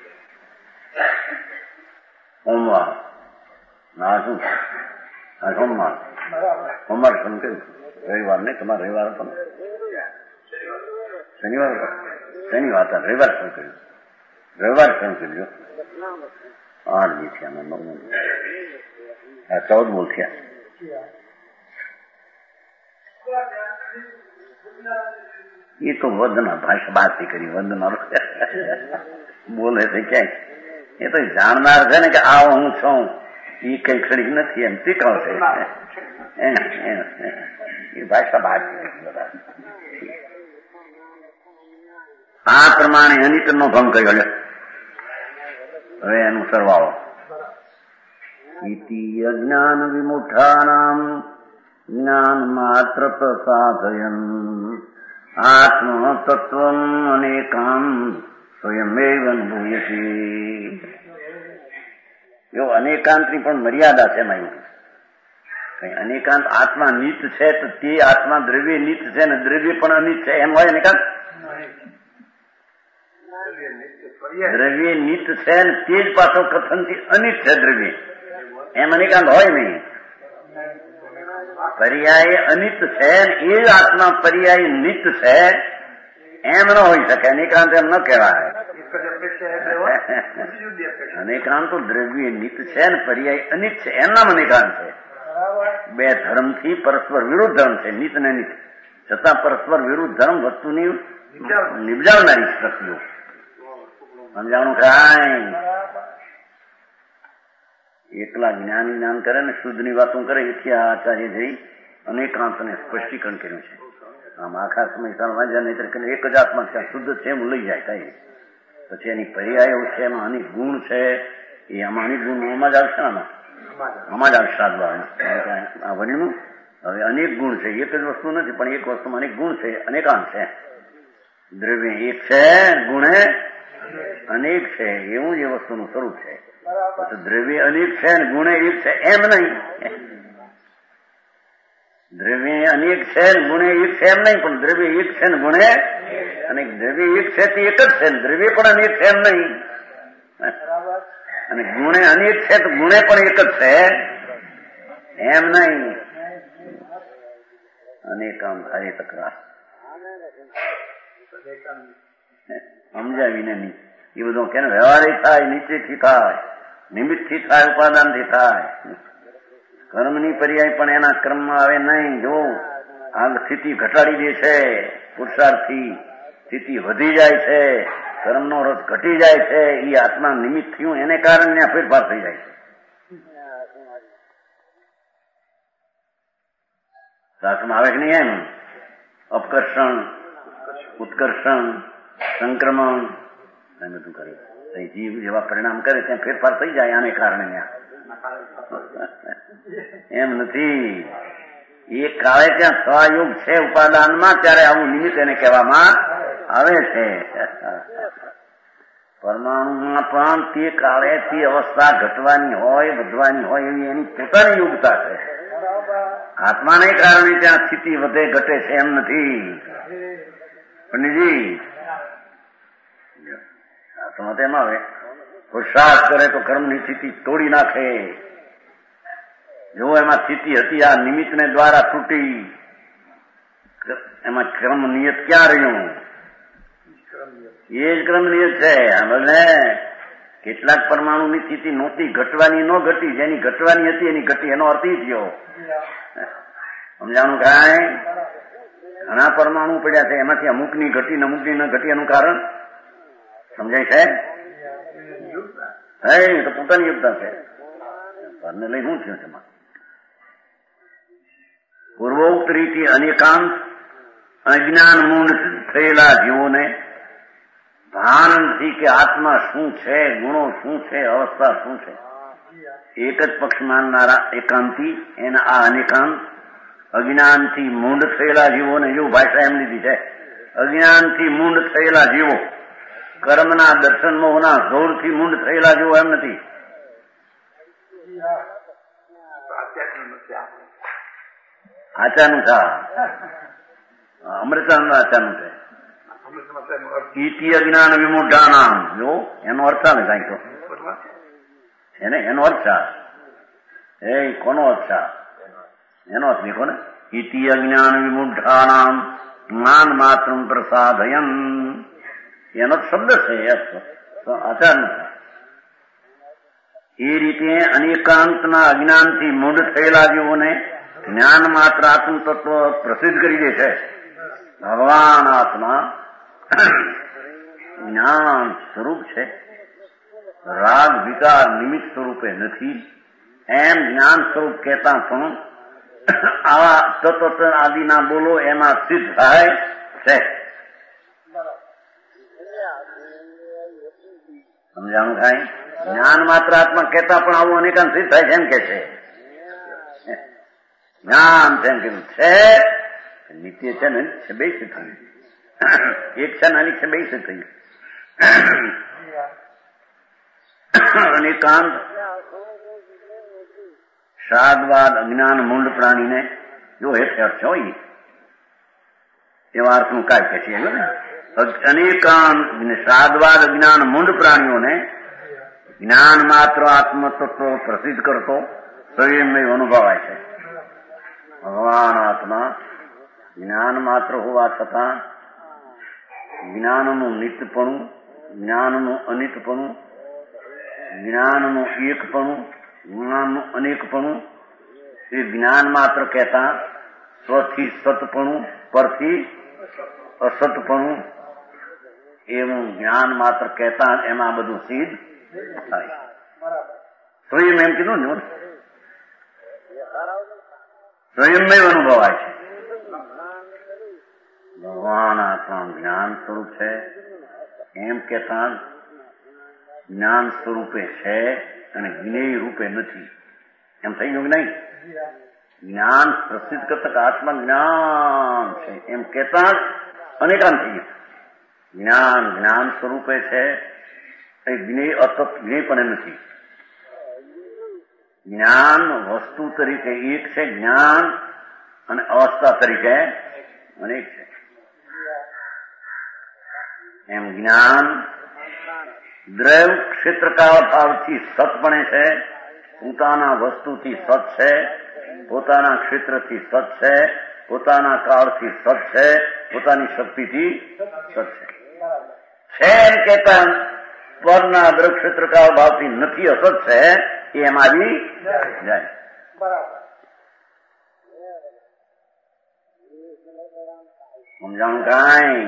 સોમવાર ના શું આ સોમવાર શરૂ કર્યું. રવિવાર નહીં, તમારે રવિવાર હતો ને, શનિવાર હતા, રવિવાર શરૂ કર્યું. 8 દી થયા, 14 બોલ થયા. એ તો વધના ભાષા બાત કરી, વધના બોલે છે ક્યાંય. એ તો જાણનાર છે ને કે આવો હું છું, એ કઈ ખડી નથી એમ શીખવશે. એ ભાષા બાત બધા આ પ્રમાણે અનિતનો ભંગ કર્યો. હવે એનું સરવાળો ઇતિ અજ્ઞાન વિમુઠાનામ જ્ઞાન માત્ર પ્રસાદયન આત્મ તત્વમ અનેકામ સ્વયમેવ અનુભૂયતે. એવો અનેકાંતની પણ મર્યાદા છે એમાં. કઈ અનેકાંત આત્મા નિત છે તો તે આત્મા દ્રવ્ય નિત છે ને દ્રવ્ય પણ અનિત છે એમ હોય અનેકાંત? દ્રવ્ય નિત છે ને તે જ પાછો કથનથી અનિત છે દ્રવ્ય, એમ અનેકાંત હોય નહીં. પર્યાય અનિત છે ને એ જ આત્મા પર્યાય નિત છે એમ ન હોય શકે. અનેકાંત એમ ન કહેવાય. અનેકાંત તો દ્રવ્ય નિત છે ને પર્યાય અનિત છે, એમ નામ અનેકાંત છે. બે ધર્મથી પરસ્પર વિરુદ્ધ ધર્મ છે, નિત ને નિત, છતાં પરસ્પર વિરુદ્ધ ધર્મ વસ્તુની નિપજાવનારી શક્તિઓ. સમજાવવાનું કાંઈ એકલા જ્ઞાની જ્ઞાન કરે ને શુદ્ધની વાતો કરે, એથી આ આચાર્ય જઈ અનેકાંતને સ્પષ્ટીકરણ કર્યું છે. આમ આખા સમય વાંચ્યા નહીં તો એક જ આત્મા છે, શુદ્ધ છે એમ લઈ જાય કઈ. પછી એની પર્યાયો છે, એમાં અનેક ગુણ છે, એ આમાં અનેક ગુણ આમાં જ આવશે, આમાં જ આવશે. આ વનીનું હવે અનેક ગુણ છે, એક જ વસ્તુ નથી પણ એક વસ્તુમાં અનેક ગુણ છે, અનેકાંત છે. દ્રવ્ય એક છે, ગુણે અનેક છે, એવું જ એ વસ્તુનું સ્વરૂપ છે. પછી દ્રવ્ય અનેક છે ને ગુણે એક છે એમ નહીં. દ્રવ્ય અનેક છે ને ગુણે એક છે એમ નહીં, પણ દ્રવ્ય એક છે ને ગુણે અને દ્રવ્ય એક છે તે એક જ છે ને દ્રવ્ય પણ અનેક છે એમ નહીં. અને ગુણે અનેક છે તો ગુણે પણ એક જ છે એમ નહીં. અનેકામ હરે તકરાર સમજાવીને નહીં. એ બધું કે વ્યવહારે થાય, નીચેથી થાય, નિમિત્તથી થાય, ઉપાદાનથી થાય. કર્મની પર્યાય પણ એના ક્રમમાં આવે નહીં. જો આ સ્થિતિ ઘટાડી દે છે પુરુષાર્થથી, સ્થિતિ વધી જાય છે, કર્મનો રસ ઘટી જાય છે, એ આત્મા નિમિત્ત થયું એને કારણે આ ફેરફાર થઈ જાય છે. શાસ્ત્રમાં આવે કે નહીં એમ? અપકર્ષણ, ઉત્કર્ષણ, સંક્રમણ એ બધું કરે. જીવ જેવા પરિણામ કરે ત્યાં ફેરફાર થઈ જાય આને કારણે. એમ નથી. એ કાળે ત્યાં સહયોગ છે ઉપાદાનમાં, ત્યારે આવું નિમિત્ત એને કહેવામાં આવે છે. પરમાણુમાં પણ તે કાળે તે અવસ્થા ઘટવાની હોય, વધવાની હોય એવી એની પોતાની યોગ્યતા છે. આત્માને કારણે ત્યાં સ્થિતિ વધે ઘટે છે એમ નથી. પંડિતજી આત્મા તેમ આવે પુરુષાર્થ કરે તો કર્મની સ્થિતિ તોડી નાખે. જો એમાં સ્થિતિ હતી આ નિમિત્તને દ્વારા તૂટી, એમાં કર્મ નિયત ક્યાં રહ્યું? એ જ ક્રમ નિયત છે. ભલે કેટલાક પરમાણુની સ્થિતિ નહોતી, ઘટવાની ન ઘટી, જેની ઘટવાની હતી એની ઘટી, એનો અર્થ એ થયો. સમજાણું કાંઈ? ઘણા પરમાણુ પડ્યા છે, એમાંથી અમુકની ઘટી ને અમુકની ન ઘટી, એનું કારણ સમજાય છે? હે તો પોતાની યોગતા છે. પરને લઈ શું થયું છે? પૂર્વોક્ત રીતે અનેકાંત અજ્ઞાન મૂળ થયેલા જીવોને ભાન નથી કે આત્મા શું છે, ગુણો શું છે, અવસ્થા શું છે. એક જ પક્ષ માનનારા એકાંતી એના આ અનેકાંત અજ્ઞાનથી મૂંડ થયેલા જીવોને, એવું ભાષા એમ લીધી છે, અજ્ઞાનથી મૂંડ થયેલા જીવો, કર્મના દર્શન મોહના જોરથી મૂંડ થયેલા જીવો એમ નથી. આચાનું થા અમૃતાનંદ આચાનું છે. ઈતિ અજ્ઞાન વિમુઢાનામ, જો એનો અર્થ આવે કઈ તો એને એનો અર્થ એ કોનો અર્થ એનો અર્થ લીખો ને. ઈતિ અજ્ઞાન વિમુઢાનામ જ્ઞાન માત્ર પ્રસાદયન, એનો શબ્દ છે આચાર નથી. એ રીતે અનેકાંતના અજ્ઞાનથી મૂઢ થયેલા જીવોને જ્ઞાન માત્ર આત્મ તત્વ પ્રસિદ્ધ કરી દે છે. ભગવાન આત્મા જ્ઞાન સ્વરૂપ છે, રાગ વિકાર નિમિત્ત સ્વરૂપે નથી એમ જ્ઞાન સ્વરૂપ કહેતા પણ આવા તત્વ આદિના બોલો એમાં સિદ્ધ થાય છે. સમજાણું થાય? જ્ઞાન માત્ર આત્મા કહેતા પણ આવું અનેકાંત સિદ્ધ થાય છે એમ કે છે. જ્ઞાન તેમ કીધું છે, નિત્ય છે ને છે, બે સિદ્ધ થયું. એક છે ને અનેક છે, બે સિદ્ધ થયું. અનેકાંત સાદવાદ અજ્ઞાન મૂળ પ્રાણીને જો હેઠ છે હોય એવા અર્થનું કાર્ય કે છે. અનેકાંત સાદવાદ અજ્ઞાન મૂળ પ્રાણીઓને જ્ઞાન માત્ર આત્મતત્વ પ્રસિદ્ધ કરતો સ્વયંમય અનુભવાય છે. ભગવાન આત્મા જ્ઞાન માત્ર હોવા છતાં જ્ઞાનનું નિત્યપણું, જ્ઞાનનું અનિત્યપણું, જ્ઞાનનું એકપણું, જ્ઞાનનું અનેકપણું, એ જ્ઞાન માત્ર કહેતા સ્વથી સતપણું, પરથી અસતપણું, એવું જ્ઞાન માત્ર કહેતા એમાં બધું સિદ્ધ થાય. સ્વયં એમ કીધું ને, સ્વયંમય અનુભવાય છે. ભગવાન આત્મા જ્ઞાન સ્વરૂપ છે એમ કહેતા જ્ઞાન સ્વરૂપે છે અને જ્ઞેય રૂપે નથી એમ થઈ ગયું નહીં. જ્ઞાન પ્રસિદ્ધ કરતા આત્મા જ્ઞાન છે એમ કહેતા અનેકાંત થઈ ગયું. જ્ઞાન જ્ઞાન સ્વરૂપે છે એ જ્ઞેય અતત જ્ઞેય પણ નથી. જ્ઞાન વસ્તુ તરીકે એક છે જ્ઞાન, અને અવસ્થા તરીકે અનેક છે. એમ જ્ઞાન દ્રવ ક્ષેત્રકાળ ભાવથી સતપણે છે, પોતાના વસ્તુથી સત છે, પોતાના ક્ષેત્રથી સત છે, પોતાના કાળથી સત છે, પોતાની શક્તિથી સત છે એમ કહેતા પરના દ્રવ ક્ષેત્રકાળ ભાવથી નથી અસત છે એ એમાં આવી જાય. સમજાણું કાંઈ?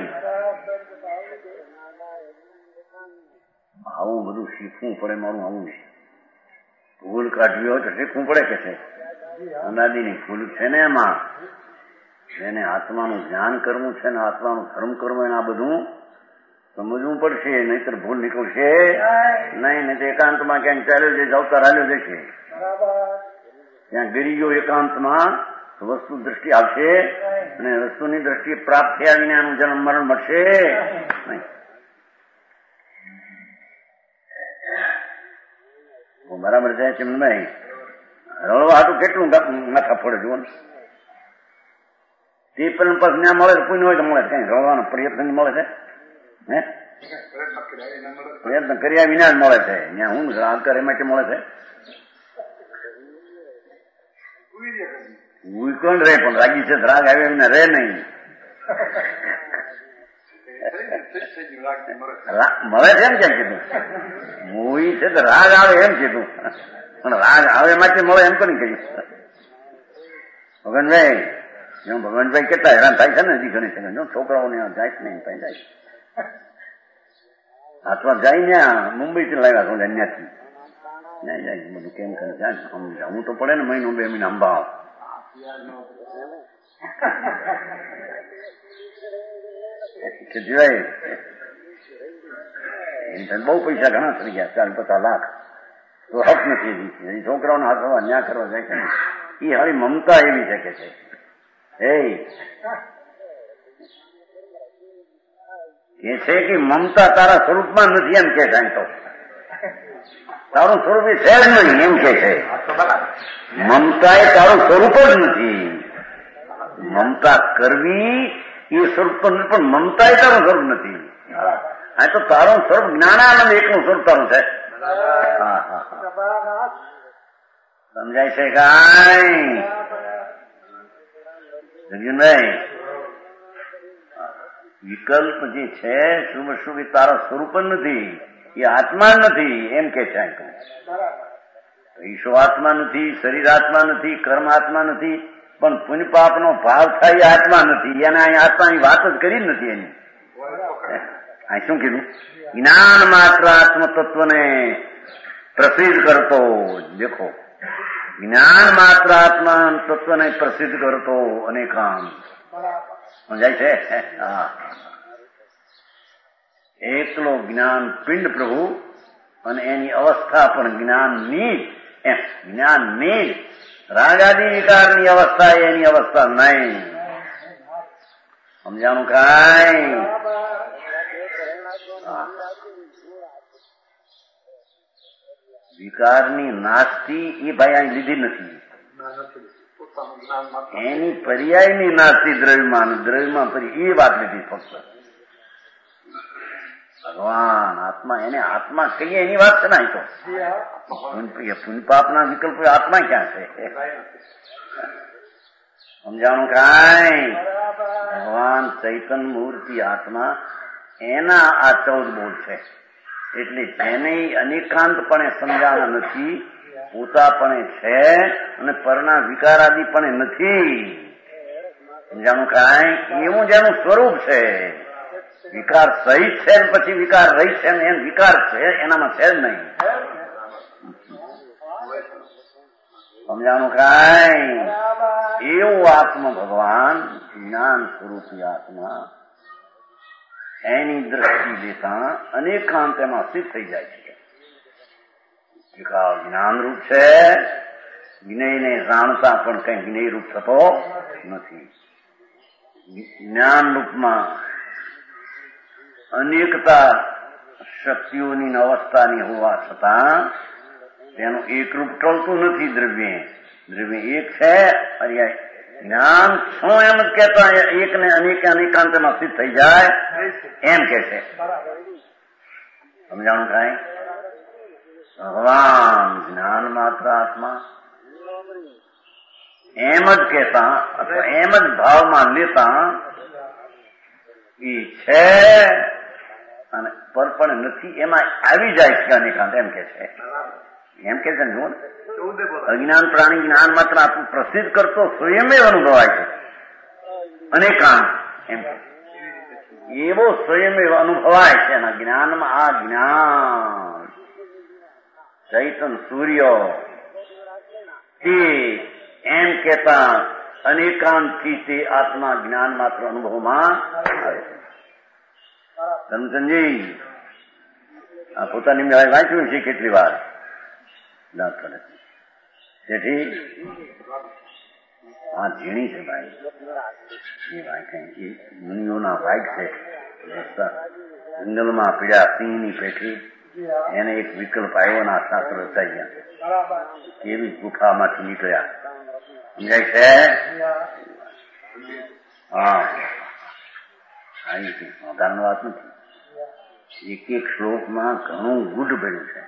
આવું બધું શીખવું પડે. મારું આવું ભૂલ કાઢવી હોય તો શીખવું પડે કે છે. અનાદિની ભૂલ છે ને એમાં એને આત્માનું જ્ઞાન કરવું છે ને આત્માનું ધર્મ કરવું એને આ બધું સમજવું પડશે, નહીતર ભૂલ નીકળશે નહીં. નહીં તો એકાંતમાં ક્યાંક ચાલ્યો જશે, અવતાર હાલ્યો જશે, ત્યાં ગીરી ગયો એકાંતમાં વસ્તુ દ્રષ્ટિ આવશે અને વસ્તુની દ્રષ્ટિએ પ્રાપ્ત થયા વિના એનું જન્મ મરણ મળશે નહીં. બરાબર છે ચિમનભાઈ? રળવા હાટું કેટલું માથા ફોડે જુઓ ને. તે પણ ત્યાં મળે કોઈ હોય તો મળે, કઈ રળવાનો પ્રયત્ન મળે છે હે? પ્રયત્ન કર્યા વિના જ મળે છે. ત્યાં હું રાગ કરે માટે મળે છે. કોણ રે પણ રાગી છે રાગ આવ્યા વિના રે નહીં. મળે છે એમ ક્યાં કીધું? મૂવી છે તો રાગ આવે એમ કીધું, પણ રાગ આવે માટે મળે એમ કોને કહ્યું? ભગવાનભાઈ ભગવાનભાઈ કેટલા હેરાન થાય છે ને હજી ઘણી છે. છોકરાઓને જાય છે નહીં જાય હાથમાં જાય ને મુંબઈ થી લાવ્યા છો ત્યાંથી જાય બધું કેમ કરે જાય. જવું તો પડે ને મહિનો બે મહિના અંબાવ. બહુ પૈસા ઘણા થઈ ગયા, 40-50 લાખ તો હક નથી. છોકરાઓને હાથવા ન્યા કરવા જાય છે ને એ હારી મમતા એવી છે કે છે એ છે કે મમતા તારા સ્વરૂપમાં નથી એમ કે થાય. તો તારું સ્વરૂપ એ છે જ નહીં એમ કે છે. મમતા એ તારું સ્વરૂપ જ નથી. મમતા કરવી એ સ્વરૂપ તો નથી, પણ મમતા એ તારું સ્વરૂપ નથી. આ તો તારું સ્વરૂપ જ્ઞાનાનંદ એકનું સ્વરૂપ તારું છે. હા હા સમજાય છે કાંઈ નહીં? વિકલ્પ જે છે શુભ શુભ એ તારા સ્વરૂપ જ નથી, એ આત્મા નથી એમ કે છે. ઈશો આત્મા નથી, શરીર આત્મા નથી, કર્મ આત્મા નથી, પણ પુણ્ય પાપનો ભાવ થાય એ આત્મા નથી. એને અહીં આત્માની વાત જ કરી નથી. એની અહીં શું કીધું? જ્ઞાન માત્ર આત્મ તત્વને પ્રસિદ્ધ કરતો. દેખો, જ્ઞાન માત્ર આત્મા તત્વને પ્રસિદ્ધ કરતો અનેકાંત. સમજાય છે? હા. એકલો જ્ઞાન પિંડ પ્રભુ અને એની અવસ્થા પણ જ્ઞાનની રાગાદી વિકારની અવસ્થા એની અવસ્થા નહીં. સમજાણું કાંઈ? વિકારની નાસ્તી એ ભાઈ અહીં લીધી નથી. એની પર્યાયની નાસ્તી દ્રવ્યમાં એ વાત લીધી ફક્ત. ભગવાન આત્મા, એને આત્મા કહીએ એની વાત છે ને. તો પુણ્ય પાપના વિકલ્પ આત્મા ક્યાં છે? સમજાણું કાંઈ? ભગવાન ચૈતન્ય મૂર્તિ આત્મા એના આ 14 બોલ છે. એટલે જેને અનેકાંતપણે સમજાણા નથી, પોતાપણે છે અને પરના વિકારાદિપણે નથી. સમજાણું કાંઈ? એવું જેનું સ્વરૂપ છે. વિકાર સહિત છે પછી વિકાર રહી છે ને એમ વિકાર છે એનામાં છે જ નહીં. સમજાણું કાંઈ? એવું આત્મ ભગવાન જ્ઞાન સ્વરૂપી આત્મા એની દ્રષ્ટિ લેતા અનેકાંત એમાં સિદ્ધ થઈ જાય છે. જ્ઞાન રૂપ છે, વિનયને જાણતા પણ કઈ વિનય રૂપ થતો નથી. જ્ઞાન રૂપમાં અનેકતા શક્તિઓની અવસ્થાની હોવા છતાં તેનું એકરૂપ ટળતું નથી. દ્રવ્ય એક છે. જ્ઞાન શું એમ જ કહેતા એકને અનેકાંતમાં સિદ્ધ થઈ જાય એમ કે છે. સમજાણું કાંઈ? ભગવાન જ્ઞાન માત્ર આત્મા એમ જ કહેતા અથવા એમ જ ભાવમાં લેતા એ છે અને પર પણ નથી એમાં આવી જાય છે અનેકાંત એમ કે છે. એમ કે છે ને, અજ્ઞાન પ્રાણી જ્ઞાન માત્ર આત્મ પ્રસિદ્ધ કરતો સ્વયં અનુભવાય છે અનેકાંત એમ એવો સ્વયં અનુભવાય છે. એના જ્ઞાનમાં આ જ્ઞાન ચૈતન સૂર્ય તે એમ કેતા અનેકાંતથી તે આત્મા જ્ઞાન માત્ર અનુભવમાં આવે છે. ધનચંદજી આ પોતાની મેળાએ વાંચ્યું છે કેટલી વાર તેથી આ ઝીણી છે ભાઈ. એ ભાઈ કઈ મુનિઓના વાઇક છે. જંગલમાં પીડ્યા સિંહની પેઠી એને એક વિકલ્પ આવ્યો ના શાસ્ત્ર રચાઈ ગયા. એવી ગુફામાંથી નીકળ્યા. સમજાય છે? હા, સાધારણ વાત નથી. એક એક શ્લોકમાં ઘણું ગુઢ ભર્યું છે.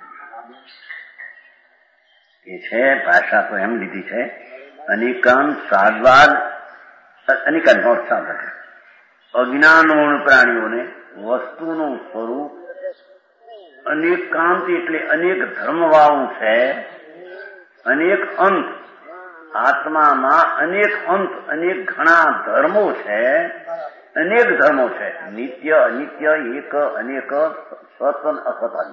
એ છે ભાષા તો એમ લીધી છે અનેકાંત સાદવાદ અનેકાંત નોટસાદ અજ્ઞાનોણ પ્રાણીઓને વસ્તુનું સ્વરૂપ અનેકાંત એટલે અનેક ધર્મવાળું છે. અનેક અંત આત્મામાં અનેક અંત અનેક ઘણા ધર્મો છે. અનેક ધર્મો છે. નિત્ય અનિત્ય એક અનેક સત અસત.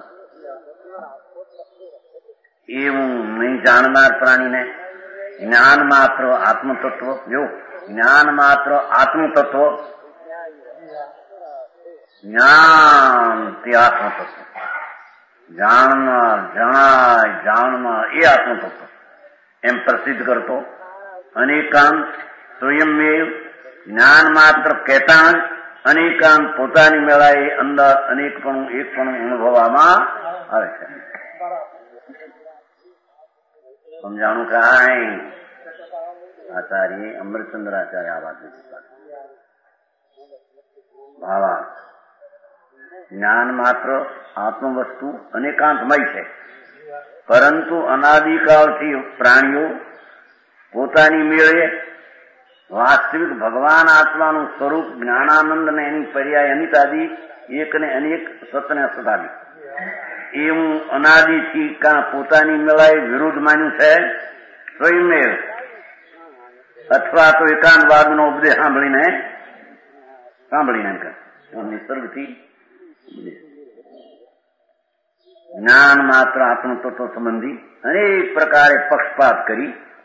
એવું નહીં જાણનાર પ્રાણીને જ્ઞાન માત્ર આત્મતત્વ, જો જ્ઞાન માત્ર આત્મતત્વ, જ્ઞાન તે આત્મતત્વ, જાણનાર જાણનાર એ આત્મતત્વ એમ પ્રસિદ્ધ કરતો અનેકાંત સ્વયંમેવ જ્ઞાન માત્ર કહેતા અનેકાંત પોતાની મેળાએ અંદર અનેકપણું એકપણું અનુભવવામાં આવે છે. સમજાણું કાંઈ? આચાર્ય અમરચંદ્રાચાર્ય આ વાત નથી. ભાવાર્થ જ્ઞાન માત્ર આત્મવસ્તુ અનેકાંતમય છે, પરંતુ અનાદિકાળથી પ્રાણીઓ પોતાની મેળે વાસ્તવિક ભગવાન આત્માનું સ્વરૂપ જ્ઞાનાનંદ ને એની પર્યાય અનિતાદિ એક ને અનેક સતને સતાદી એવું અનાદિથી કાં પોતાની મેળાએ વિરુદ્ધ માન્યું છે સ્વયંમેવ, અથવા તો એકાંતવાદનો ઉપદેશ સાંભળીને નિસર્ગથી જ્ઞાન માત્ર આત્મતત્વ સંબંધી અનેક પ્રકારે પક્ષપાત કરે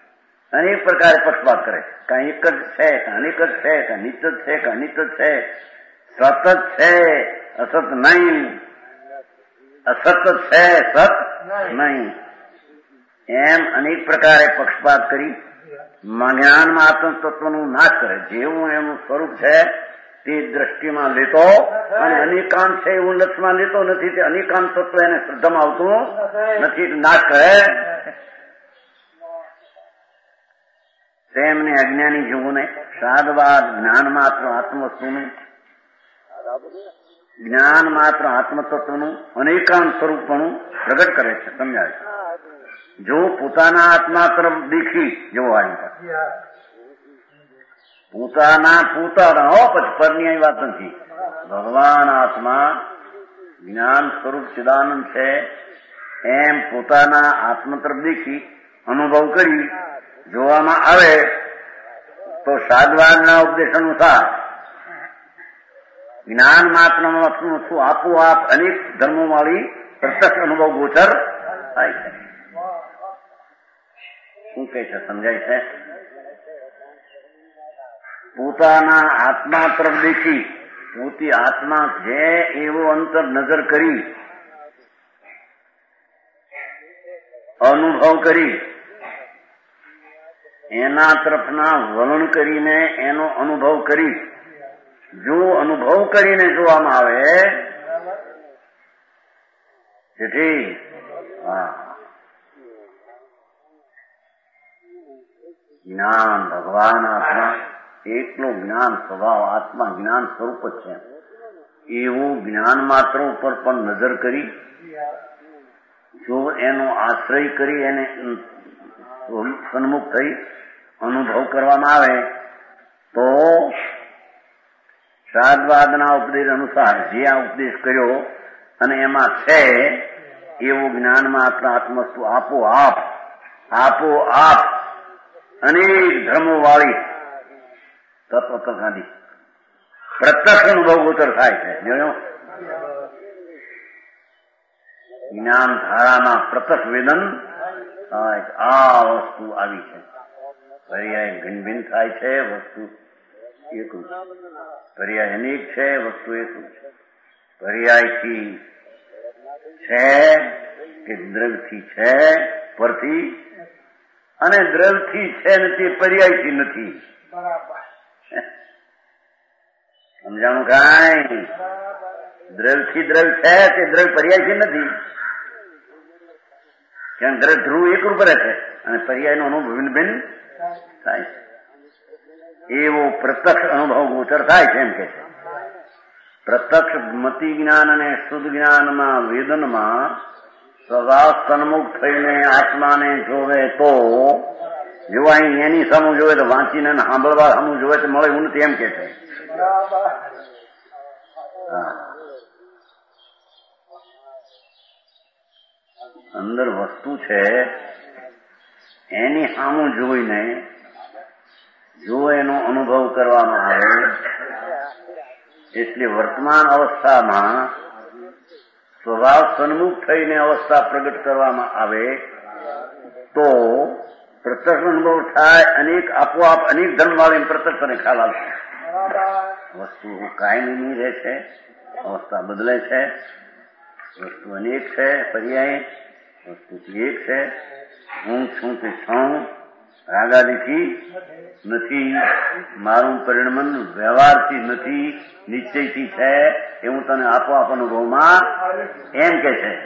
છે. કાં એક જ છે, કાં અનેક જ છે, કાં નિત્ય જ છે, કાં અનિત્ય જ છે, સત જ છે, અસત નહીં, અસત જ છે, સત નહીં, એમ અનેક પ્રકારે પક્ષપાત કરી જ્ઞાનમાં આત્મતત્વનું નાશ કરે. જેવું એનું સ્વરૂપ છે તે દ્રષ્ટિમાં લેતો અને અનેકાંત છે એવું લક્ષમાં લેતો નથી. તે અનેકાંત તત્વ એને શ્રદ્ધામાં આવતું નથી, નાશ કરે. તેમને અજ્ઞાની જીવોને સાદવાદ જ્ઞાન માત્ર આત્મવસ્તુનું, જ્ઞાન માત્ર આત્મતત્વનું અનેકાંત સ્વરૂપપણું પ્રગટ કરે છે, સમજાવે છે. જો પોતાના આત્મા તરફ દેખી જવો આવી પોતાના પછી પરની વાત નથી. ભગવાન આત્મા જ્ઞાન સ્વરૂપ ચિદાનંદ છે એમ પોતાના આત્મા તરફ દેખી અનુભવ કરી જોવામાં આવે તો સાધવાના ઉપદેશ અનુસાર જ્ઞાન માત્રનું વસ્તુનું શું આપોઆપ અનેક ધર્મો વાળી પ્રત્યક્ષ અનુભવ ગોચર થાય છે. શું કહે છે સમજાય છે? પોતાના આત્મા તરફ દેખી પોતી આત્મા છે એવો અંતર નજર કરી અનુભવ કરી એના તરફના વલણ કરીને એનો અનુભવ કરી જો અનુભવ કરીને જોવામાં આવે તેથી જ્ઞાન ભગવાન આત્મા એકલું જ્ઞાન સ્વભાવ આત્મા જ્ઞાન સ્વરૂપ જ છે એવું જ્ઞાન માત્ર ઉપર પણ નજર કરી જો એનો આશ્રય કરી એને સન્મુખ થઈ અનુભવ કરવામાં આવે તો સાદવાદના ઉપદેશ અનુસાર જે આ ઉપદેશ કર્યો અને એમાં છે એવું જ્ઞાન માત્ર આત્મસ્તુ આપોઆપ અનેક ધર્મો વાળી તત્વગાંધી પ્રત્યક્ષ અનુભવ ગોચર થાય છે. જ્ઞાન ધારામાં પ્રત્યક્ષ વેદન આ વસ્તુ આવી છે. પર્યાય ભિન્ન થાય છે, વસ્તુ એકરૂપ. પર્યાય અનેક છે, વસ્તુ એકરૂપ છે. પર્યાયથી છે કે દ્રવ્યથી છે પરથી, અને દ્રવ્યથી છે ને તે પર્યાયથી નથી. સમજાણું કાંઈ? દ્રવ્યથી દ્રવ્ય છે તે દ્રવ્ય પર્યાયથી નથી. કેમ દ્રવ્ય ધ્રુવ એકરૂપ રહે છે અને પર્યાયનો અનુભવ ભિન્ન થાય છે. એવો પ્રત્યક્ષ અનુભવ ગોચર થાય છે એમ કે છે. પ્રત્યક્ષ મતિ જ્ઞાન અને શુદ્ધ જ્ઞાનમાં વેદનમાં સ્વભાવ સન્મુખ થઈને આત્માને જોવે તો જોવાય એની સામું જોવે તો વાંચીને સાંભળવા સામું જોવે તો મળે એવું નથી એમ કે છે. અંદર વસ્તુ છે એની સામું જોઈને જો એનો અનુભવ કરવામાં આવે એટલે વર્તમાન અવસ્થામાં સ્વભાવ સન્મુખ થઈને અવસ્થા પ્રગટ કરવામાં આવે તો પ્રત્યક્ષ અનુભવ થાય. અનેક આપોઆપ અનેક ધર્મવાળી પ્રત્યક્ષને ખ્યાલ આવશે. વસ્તુ કાયમી નહીં રહે છે, અવસ્થા બદલે છે. વસ્તુ અનેક છે, પર્યાય વસ્તુથી એક છે. હું છું તે છું, રાગાદીથી નથી, મારું પરિણમન વ્યવહારથી નથી, નિશ્ચયથી છે એવું તને આપોઆપ અનુભવમાં એમ કે છે.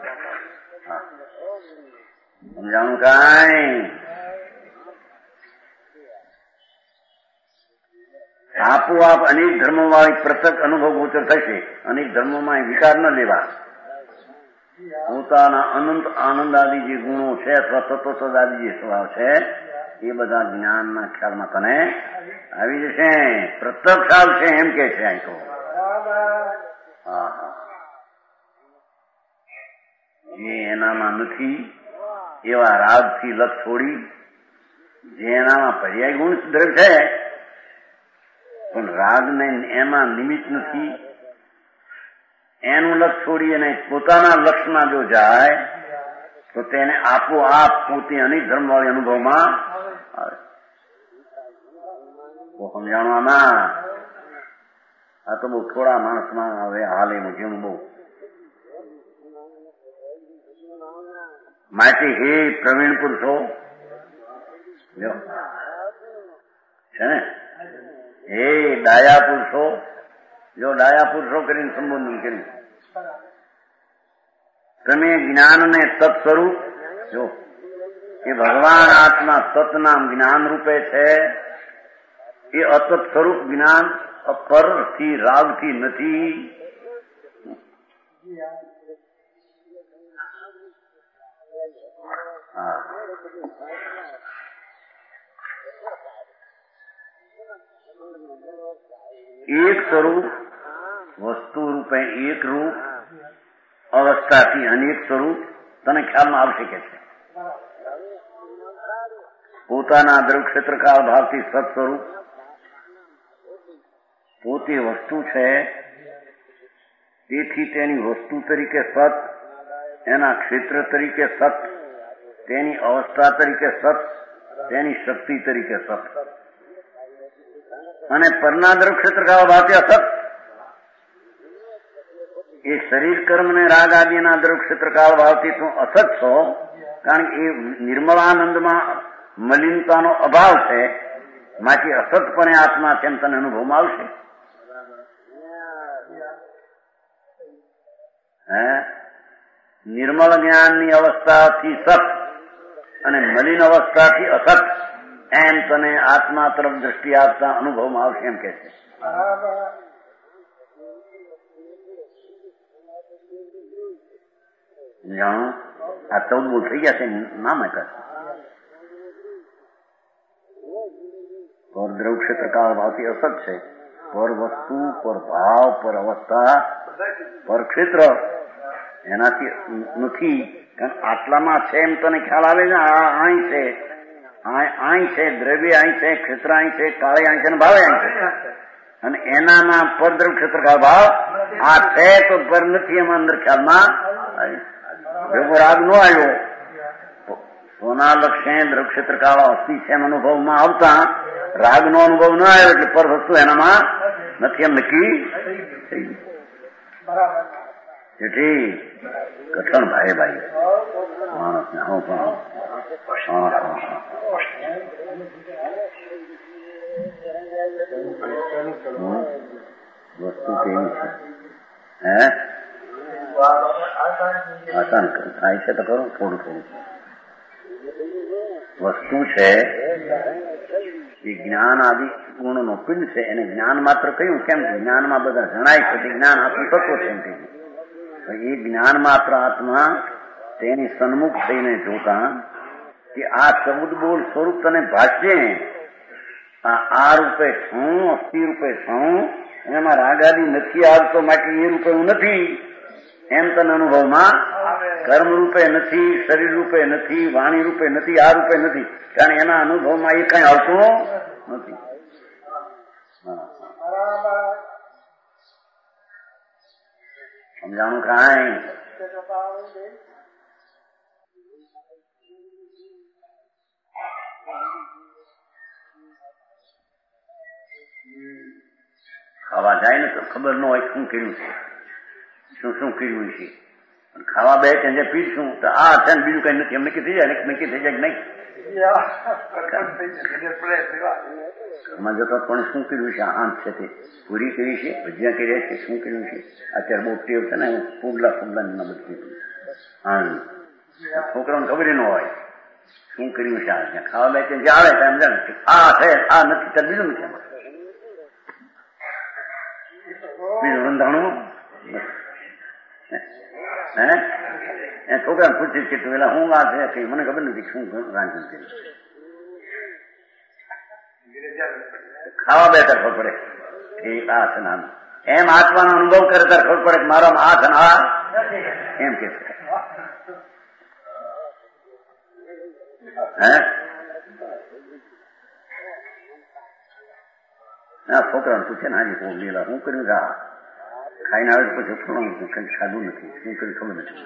સમજાણું કાંઈ? આપોઆપ અનેક ધર્મોમાં પ્રત્યક્ષ અનુભવ ગોચર થશે. અનેક ધર્મોમાં વિકાર ન લેવા. પોતાના અનંત આનંદ આદિ જે ગુણો છે અથવા તત્વસદ આદિ જે સ્વભાવ છે એ બધા જ્ઞાનના ખ્યાલમાં તને આવી જશે. પ્રત્યક્ષ આવશે એમ કે છે અહીં તો. જે એનામાં નથી એવા રાગથી લક્ષ છોડી, જે એનામાં પર્યાય ગુણ દ્રવ્ય છે પણ રાગને એમાં નિમિત્ત નથી, એનું લક્ષ છોડી અને પોતાના લક્ષમાં જો જાય તો તેને આપોઆપ પોતે અનેક ધર્મવાળી અનુભવમાં આવે. તો સમજાણવામાં આ તો બહુ થોડા માણસમાં હવે હાલ એનું જેવું બહુ માટે હે પ્રવીણ પુરુષો છે ને, હે ડાયા પુરુષો, જો ડાયા પુરુષો કરીને સંબોધન કર્યું, તમે જ્ઞાનને તત્ સ્વરૂપ જો એ ભગવાન આત્મા તત્નામ જ્ઞાન રૂપે છે. એ અતત સ્વરૂપ જ્ઞાન પરથી રાગથી નથી. એક સ્વરૂપ વસ્તુ રૂપે એક રૂપ અવસ્થાથી અનેક સ્વરૂપ તને ખ્યાલમાં આવશે કે છે. પોતાના દ્રવ ક્ષેત્રકાળ ભાવથી સત સ્વરૂપ પોતે વસ્તુ છે, તેથી તેની વસ્તુ તરીકે સત, એના ક્ષેત્ર તરીકે સત, તેની અવસ્થા તરીકે સત, તેની શક્તિ તરીકે સત, અને પરના દ્રવ ક્ષેત્રકાળ ભાવથી અસત. એ શરીર કર્મ ને રાગ આદિના દ્રવ ક્ષેત્રકાળ ભાવથી તું અસત છો, કારણ કે એ નિર્મળાનંદમાં મલિનતાનો અભાવ છે. માંથી અસતપણે આત્મા તેમ તને અનુભવમાં આવશે. નિર્મળ જ્ઞાનની અવસ્થાથી સત અને મલિન અવસ્થાથી અસત એમ તને આત્મા તરફ દ્રષ્ટિ આપતા અનુભવમાં આવશે એમ કે છે. જાણો આ 14 બોલ થઈ ગયા છે નામ હતા. પર દ્રવ ક્ષેત્રકાળ ભાવથી અસત છે, પર વસ્તુ, પર ભાવ, પર અવસ્થા, પર ક્ષેત્ર એનાથી નથી. કારણ આટલામાં છે એમ તને ખ્યાલ આવે છે. અહીં છે, અહીં છે, દ્રવ્ય અહીં છે, ક્ષેત્ર અહીં છે, કાળે અહીં છે અને ભાવે અહીં છે. અને એનામાં પર દ્રવ ક્ષેત્રકાળ ભાવ આ છે તો પર નથી એમાં અંદર ખ્યાલમાં જો રાગ નો આવ્યો સોના લક્ષે દ્રવ ક્ષેત્રકાળ અસ્થિ છે એમ અનુભવમાં આવતા રાગ નો અનુભવ ન આવ્યો એટલે પર વસ્તુ એનામાં નથી એમ નક્કી થઈ ગયું. જેથી કઠણ ભાઈ ભાઈ માણસને હું પણ વસ્તુ કેવી છે આસાન થાય છે તો કરું થોડું થોડું. વસ્તુ છે એ જ્ઞાન આદિ ગુણનો પિંડ છે. એને જ્ઞાન માત્ર કહ્યું કેમ કે જ્ઞાનમાં બધા જણાય છે. જ્ઞાન આત્મ તત્વ છે. એ જ્ઞાન માત્ર આત્મા તેની સન્મુખ થઈને જોતા કે આ શબ્દ બોલ સ્વરૂપ તને ભાષ્ય આ રૂપે છું, અસ્થિ રૂપે છું, એમાં રાગાદી નથી આવતો માટે એ રૂપે હું નથી એમ તને અનુભવમાં કર્મ રૂપે નથી, શરીર રૂપે નથી, વાણી રૂપે નથી, આ રૂપે નથી. કારણ એના અનુભવમાં એ કઈ આવતું નથી. સમજાણું કાંઈ? ખાવા જાય ને તો ખબર ન હોય શું કર્યું છે, શું કર્યું છે. ખાવા બે ત્યાં પીશું તો આ છે ને બીજું કઈ નથી એમ નક્કી થઈ જાય નક્કી થઈ જાય કે નહીં. ઘરમાં જતો પણ શું કર્યું છે, આંત છે તે પૂરી કરી છે, ભજીયા કર્યા છે, શું કર્યું છે. અત્યારે બહુ ટેવ છે ને ફૂગલા ના બધું. હા છોકરાઓને ખબર ન હોય શું કર્યું છે. આ ખાવા બે ત્યાં આવે તો એમ જાણે આ છે આ નથી ત્યારે બીજું નથી. બીજું રંધાણું હે છોકરાને પૂછ્યું કે પેલા હું વાત છે કે મને ખબર નથી શું રાંધણ કર્યું. ખાવા બેઠા ખબર પડે એ આ છે નાનું એમ આત્માનો અનુભવ કરે ત્યારે ખબર પડે કે મારામાં આ છે ને આ એમ કે છે. છોકરાને પૂછે ને આજે હું લીલા હું કર્યું રા ખાઈને આવે પછી કઈ ખાધું નથી શું કર્યું ખબર નથી.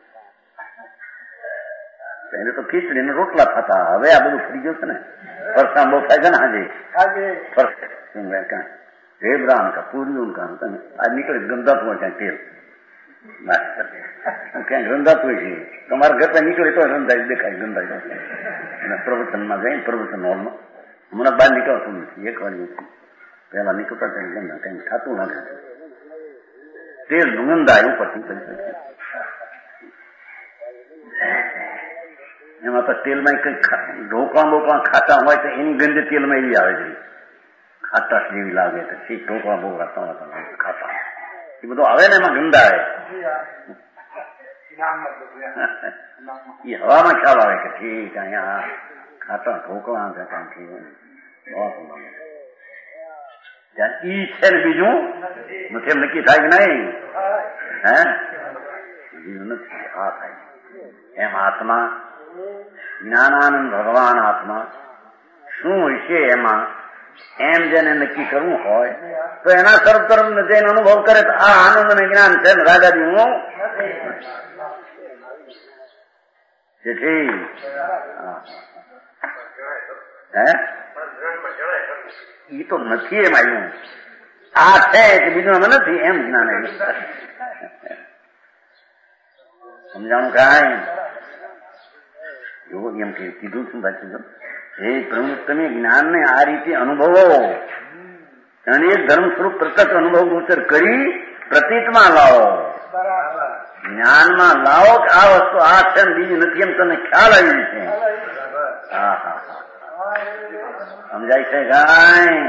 એને તો ખીચડી ને રોટલા થતા હવે આ બધું ફરી ગયું છે ને ફરસાણ બહુ થાય છે ને આજે રેબરામ કા પૂરીઓ કા આ નીકળે ગંધાતું હોય ક્યાંક તેલ ક્યાંક ગંધાતું હોય છે તમારા ઘર નીકળે તો રંધાઈ દેખાય ગંધાઈ અને પ્રવચનમાં જાય પ્રવચન હોલમાં હમણાં બહાર નીકળતું નથી એક વાર પેલા નીકળતા કઈ ગંધા કઈ ખાતું ના ખાતું તેલ ગંધાય ઉપરથી એમાં તો તેલમાં કઈ ઢોકળા બોકળા ખાતા હોય તો એની ગંધ તેલમાં એવી આવે છે ખાટા જેવી લાગે તો ઠીક ઢોકળા બોકળા ખાતા એ બધું આવે ને એમાં ગંધ આવે એ હવામાં ખ્યાલ આવે કે ઠીક અહીંયા ખાટા ઢોકળા જ્યાં ઈ છે ને બીજું નથી એમ નક્કી થાય કે નહીં હે બીજું નથી આ થાય એમ આત્મા જ્ઞાનાનંદ ભગવાન આત્મા શું હશે એમાં એમ જેને નક્કી કરવું હોય તો એના તરફ તરફ જઈને અનુભવ કરે તો આ આનંદ અને જ્ઞાન છે ને રાજાજી હું હે ઈ તો નથી એમ આવ્યું આ છે કે બીજું અમે નથી એમ જ્ઞાન આવ્યું સમજાણું કાંઈ એવું એમ કીધું છું પાછું હે પ્રભુ તમે જ્ઞાનને આ રીતે અનુભવો અને એક ધર્મ સ્વરૂપ પ્રત્યક્ષ અનુભવ ગોચર કરી પ્રતીતમાં લાવો જ્ઞાનમાં લાવો કે આ વસ્તુ આ છે ને બીજી નથી એમ તમને ખ્યાલ આવી છે. હા હા સમજાય છે કાંઈ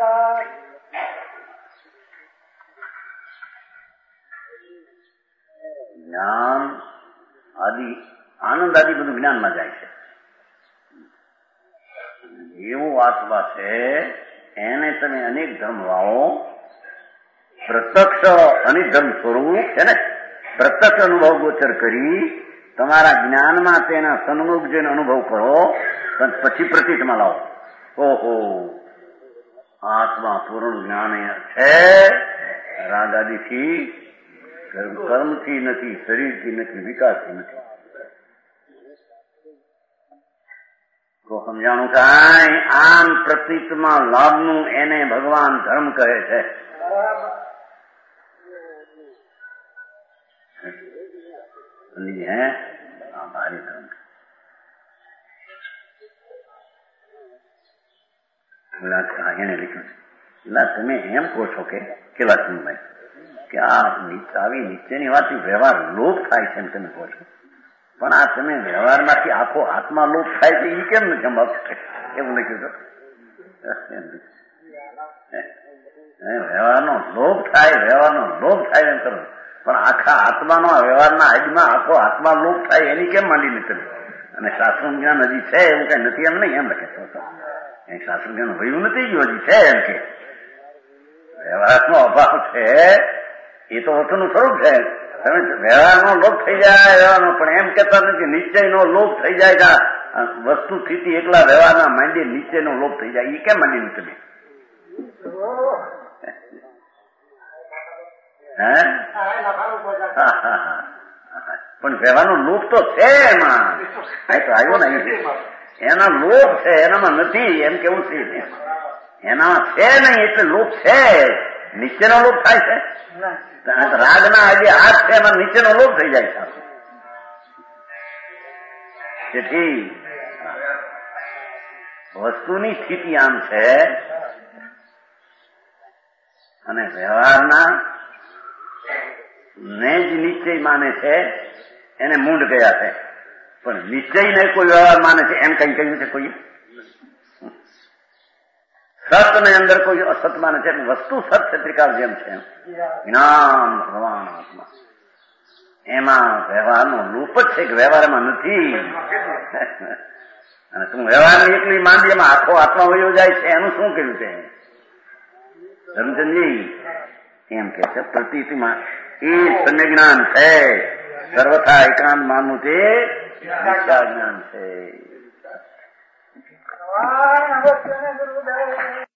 જ્ઞાન આદિ આનંદ આદિ બધું જ્ઞાનમાં જાય છે. એવું આત્મા છે એને તમે અનેક ધર્મ લાવો પ્રત્યક્ષ અનેક ધર્મ સ્વરૂપ છે ને પ્રત્યક્ષ અનુભવ ગોચર કરી તમારા જ્ઞાનમાં તેના સન્મુખ જઈને અનુભવ કરો પછી પ્રતીતમાં લાવો. ઓહો આત્મા પૂર્ણ જ્ઞાન છે રાગાદીથી કર્મથી નથી શરીરથી નથી વિકાસથી નથી. તો સમજાણું કાંઈ આમ પ્રતીતમાં લાભનું એને ભગવાન ધર્મ કહે છે. ભારી ધર્મ એને લખ્યું છે તમે એમ કહો છો કે કેવા સુનભાઈ કે આ આવી નીચેની વાતથી વ્યવહાર લોપ થાય છે એમ તમે કહો છો પણ આ તમે વ્યવહારમાંથી આખો આત્મા લોપ થાય છે એ કેમ નથી સમજાવશે એવું લખ્યું તો વ્યવહારનો લોપ થાય એમ કરો પણ આખા આત્માનો વ્યવહારના હાજમાં આખો આત્મા લોપ થાય એની કેમ માંડી નથી અને શાસ્ત્ર જ્ઞાન હજી છે એવું કઈ નથી એમ નહીં એમ લખે શાસ્ત્ર જ્ઞાન ભયું નથી ગયું હજી છે એમ કે વ્યવહારનો અભાવ છે એ તો વસ્તુનું સ્વરૂપ છે. તમે વ્યવહારનો લોપ થઈ જાય વ્યવહારનો પણ એમ કેતા નથી નિશ્ચયનો લોપ થઈ જાય વસ્તુ સ્થિતિ એકલા વ્યવહારના માંડી નિશ્ચયનો લોપ થઈ જાય એ કેમ માંડી નથી પણ વ્યવહારનો લોપ તો છે એમાં તો આવ્યો ને એના લોપ છે એનામાં નથી એમ કેવું છે એનામાં છે નહીં એટલે લોપ છે નીચેનો લોપ થાય છે રાગના આજે હાથ છે એમાં નીચેનો લોપ થઈ જાય છે. તેથી વસ્તુની સ્થિતિ આમ છે અને વ્યવહારના ને જ નિશ્ચય માને છે એને મૂંઢ ગયા છે પણ નિશ્ચયને કોઈ વ્યવહાર માને છે એમ કઈ કહ્યું છે કોઈ સતની અંદર કોઈ અસતમાં નથી. વસ્તુ સત છે ત્રિકાળ જેમ છે જ્ઞાન ભગવાન આત્મા એમાં વ્યવહારનો રૂપ જ છે કે વ્યવહાર એમાં નથી. અને તું વ્યવહારની એકલી માંડી એમાં આખો આત્મા વયો જાય છે એનું શું કર્યું છે ધર્મચંદજી એમ કે છે પ્રતીતિમાં એ સમ્ય જ્ઞાન છે. સર્વથા એકાંત માનવું તે જ્ઞાન છે.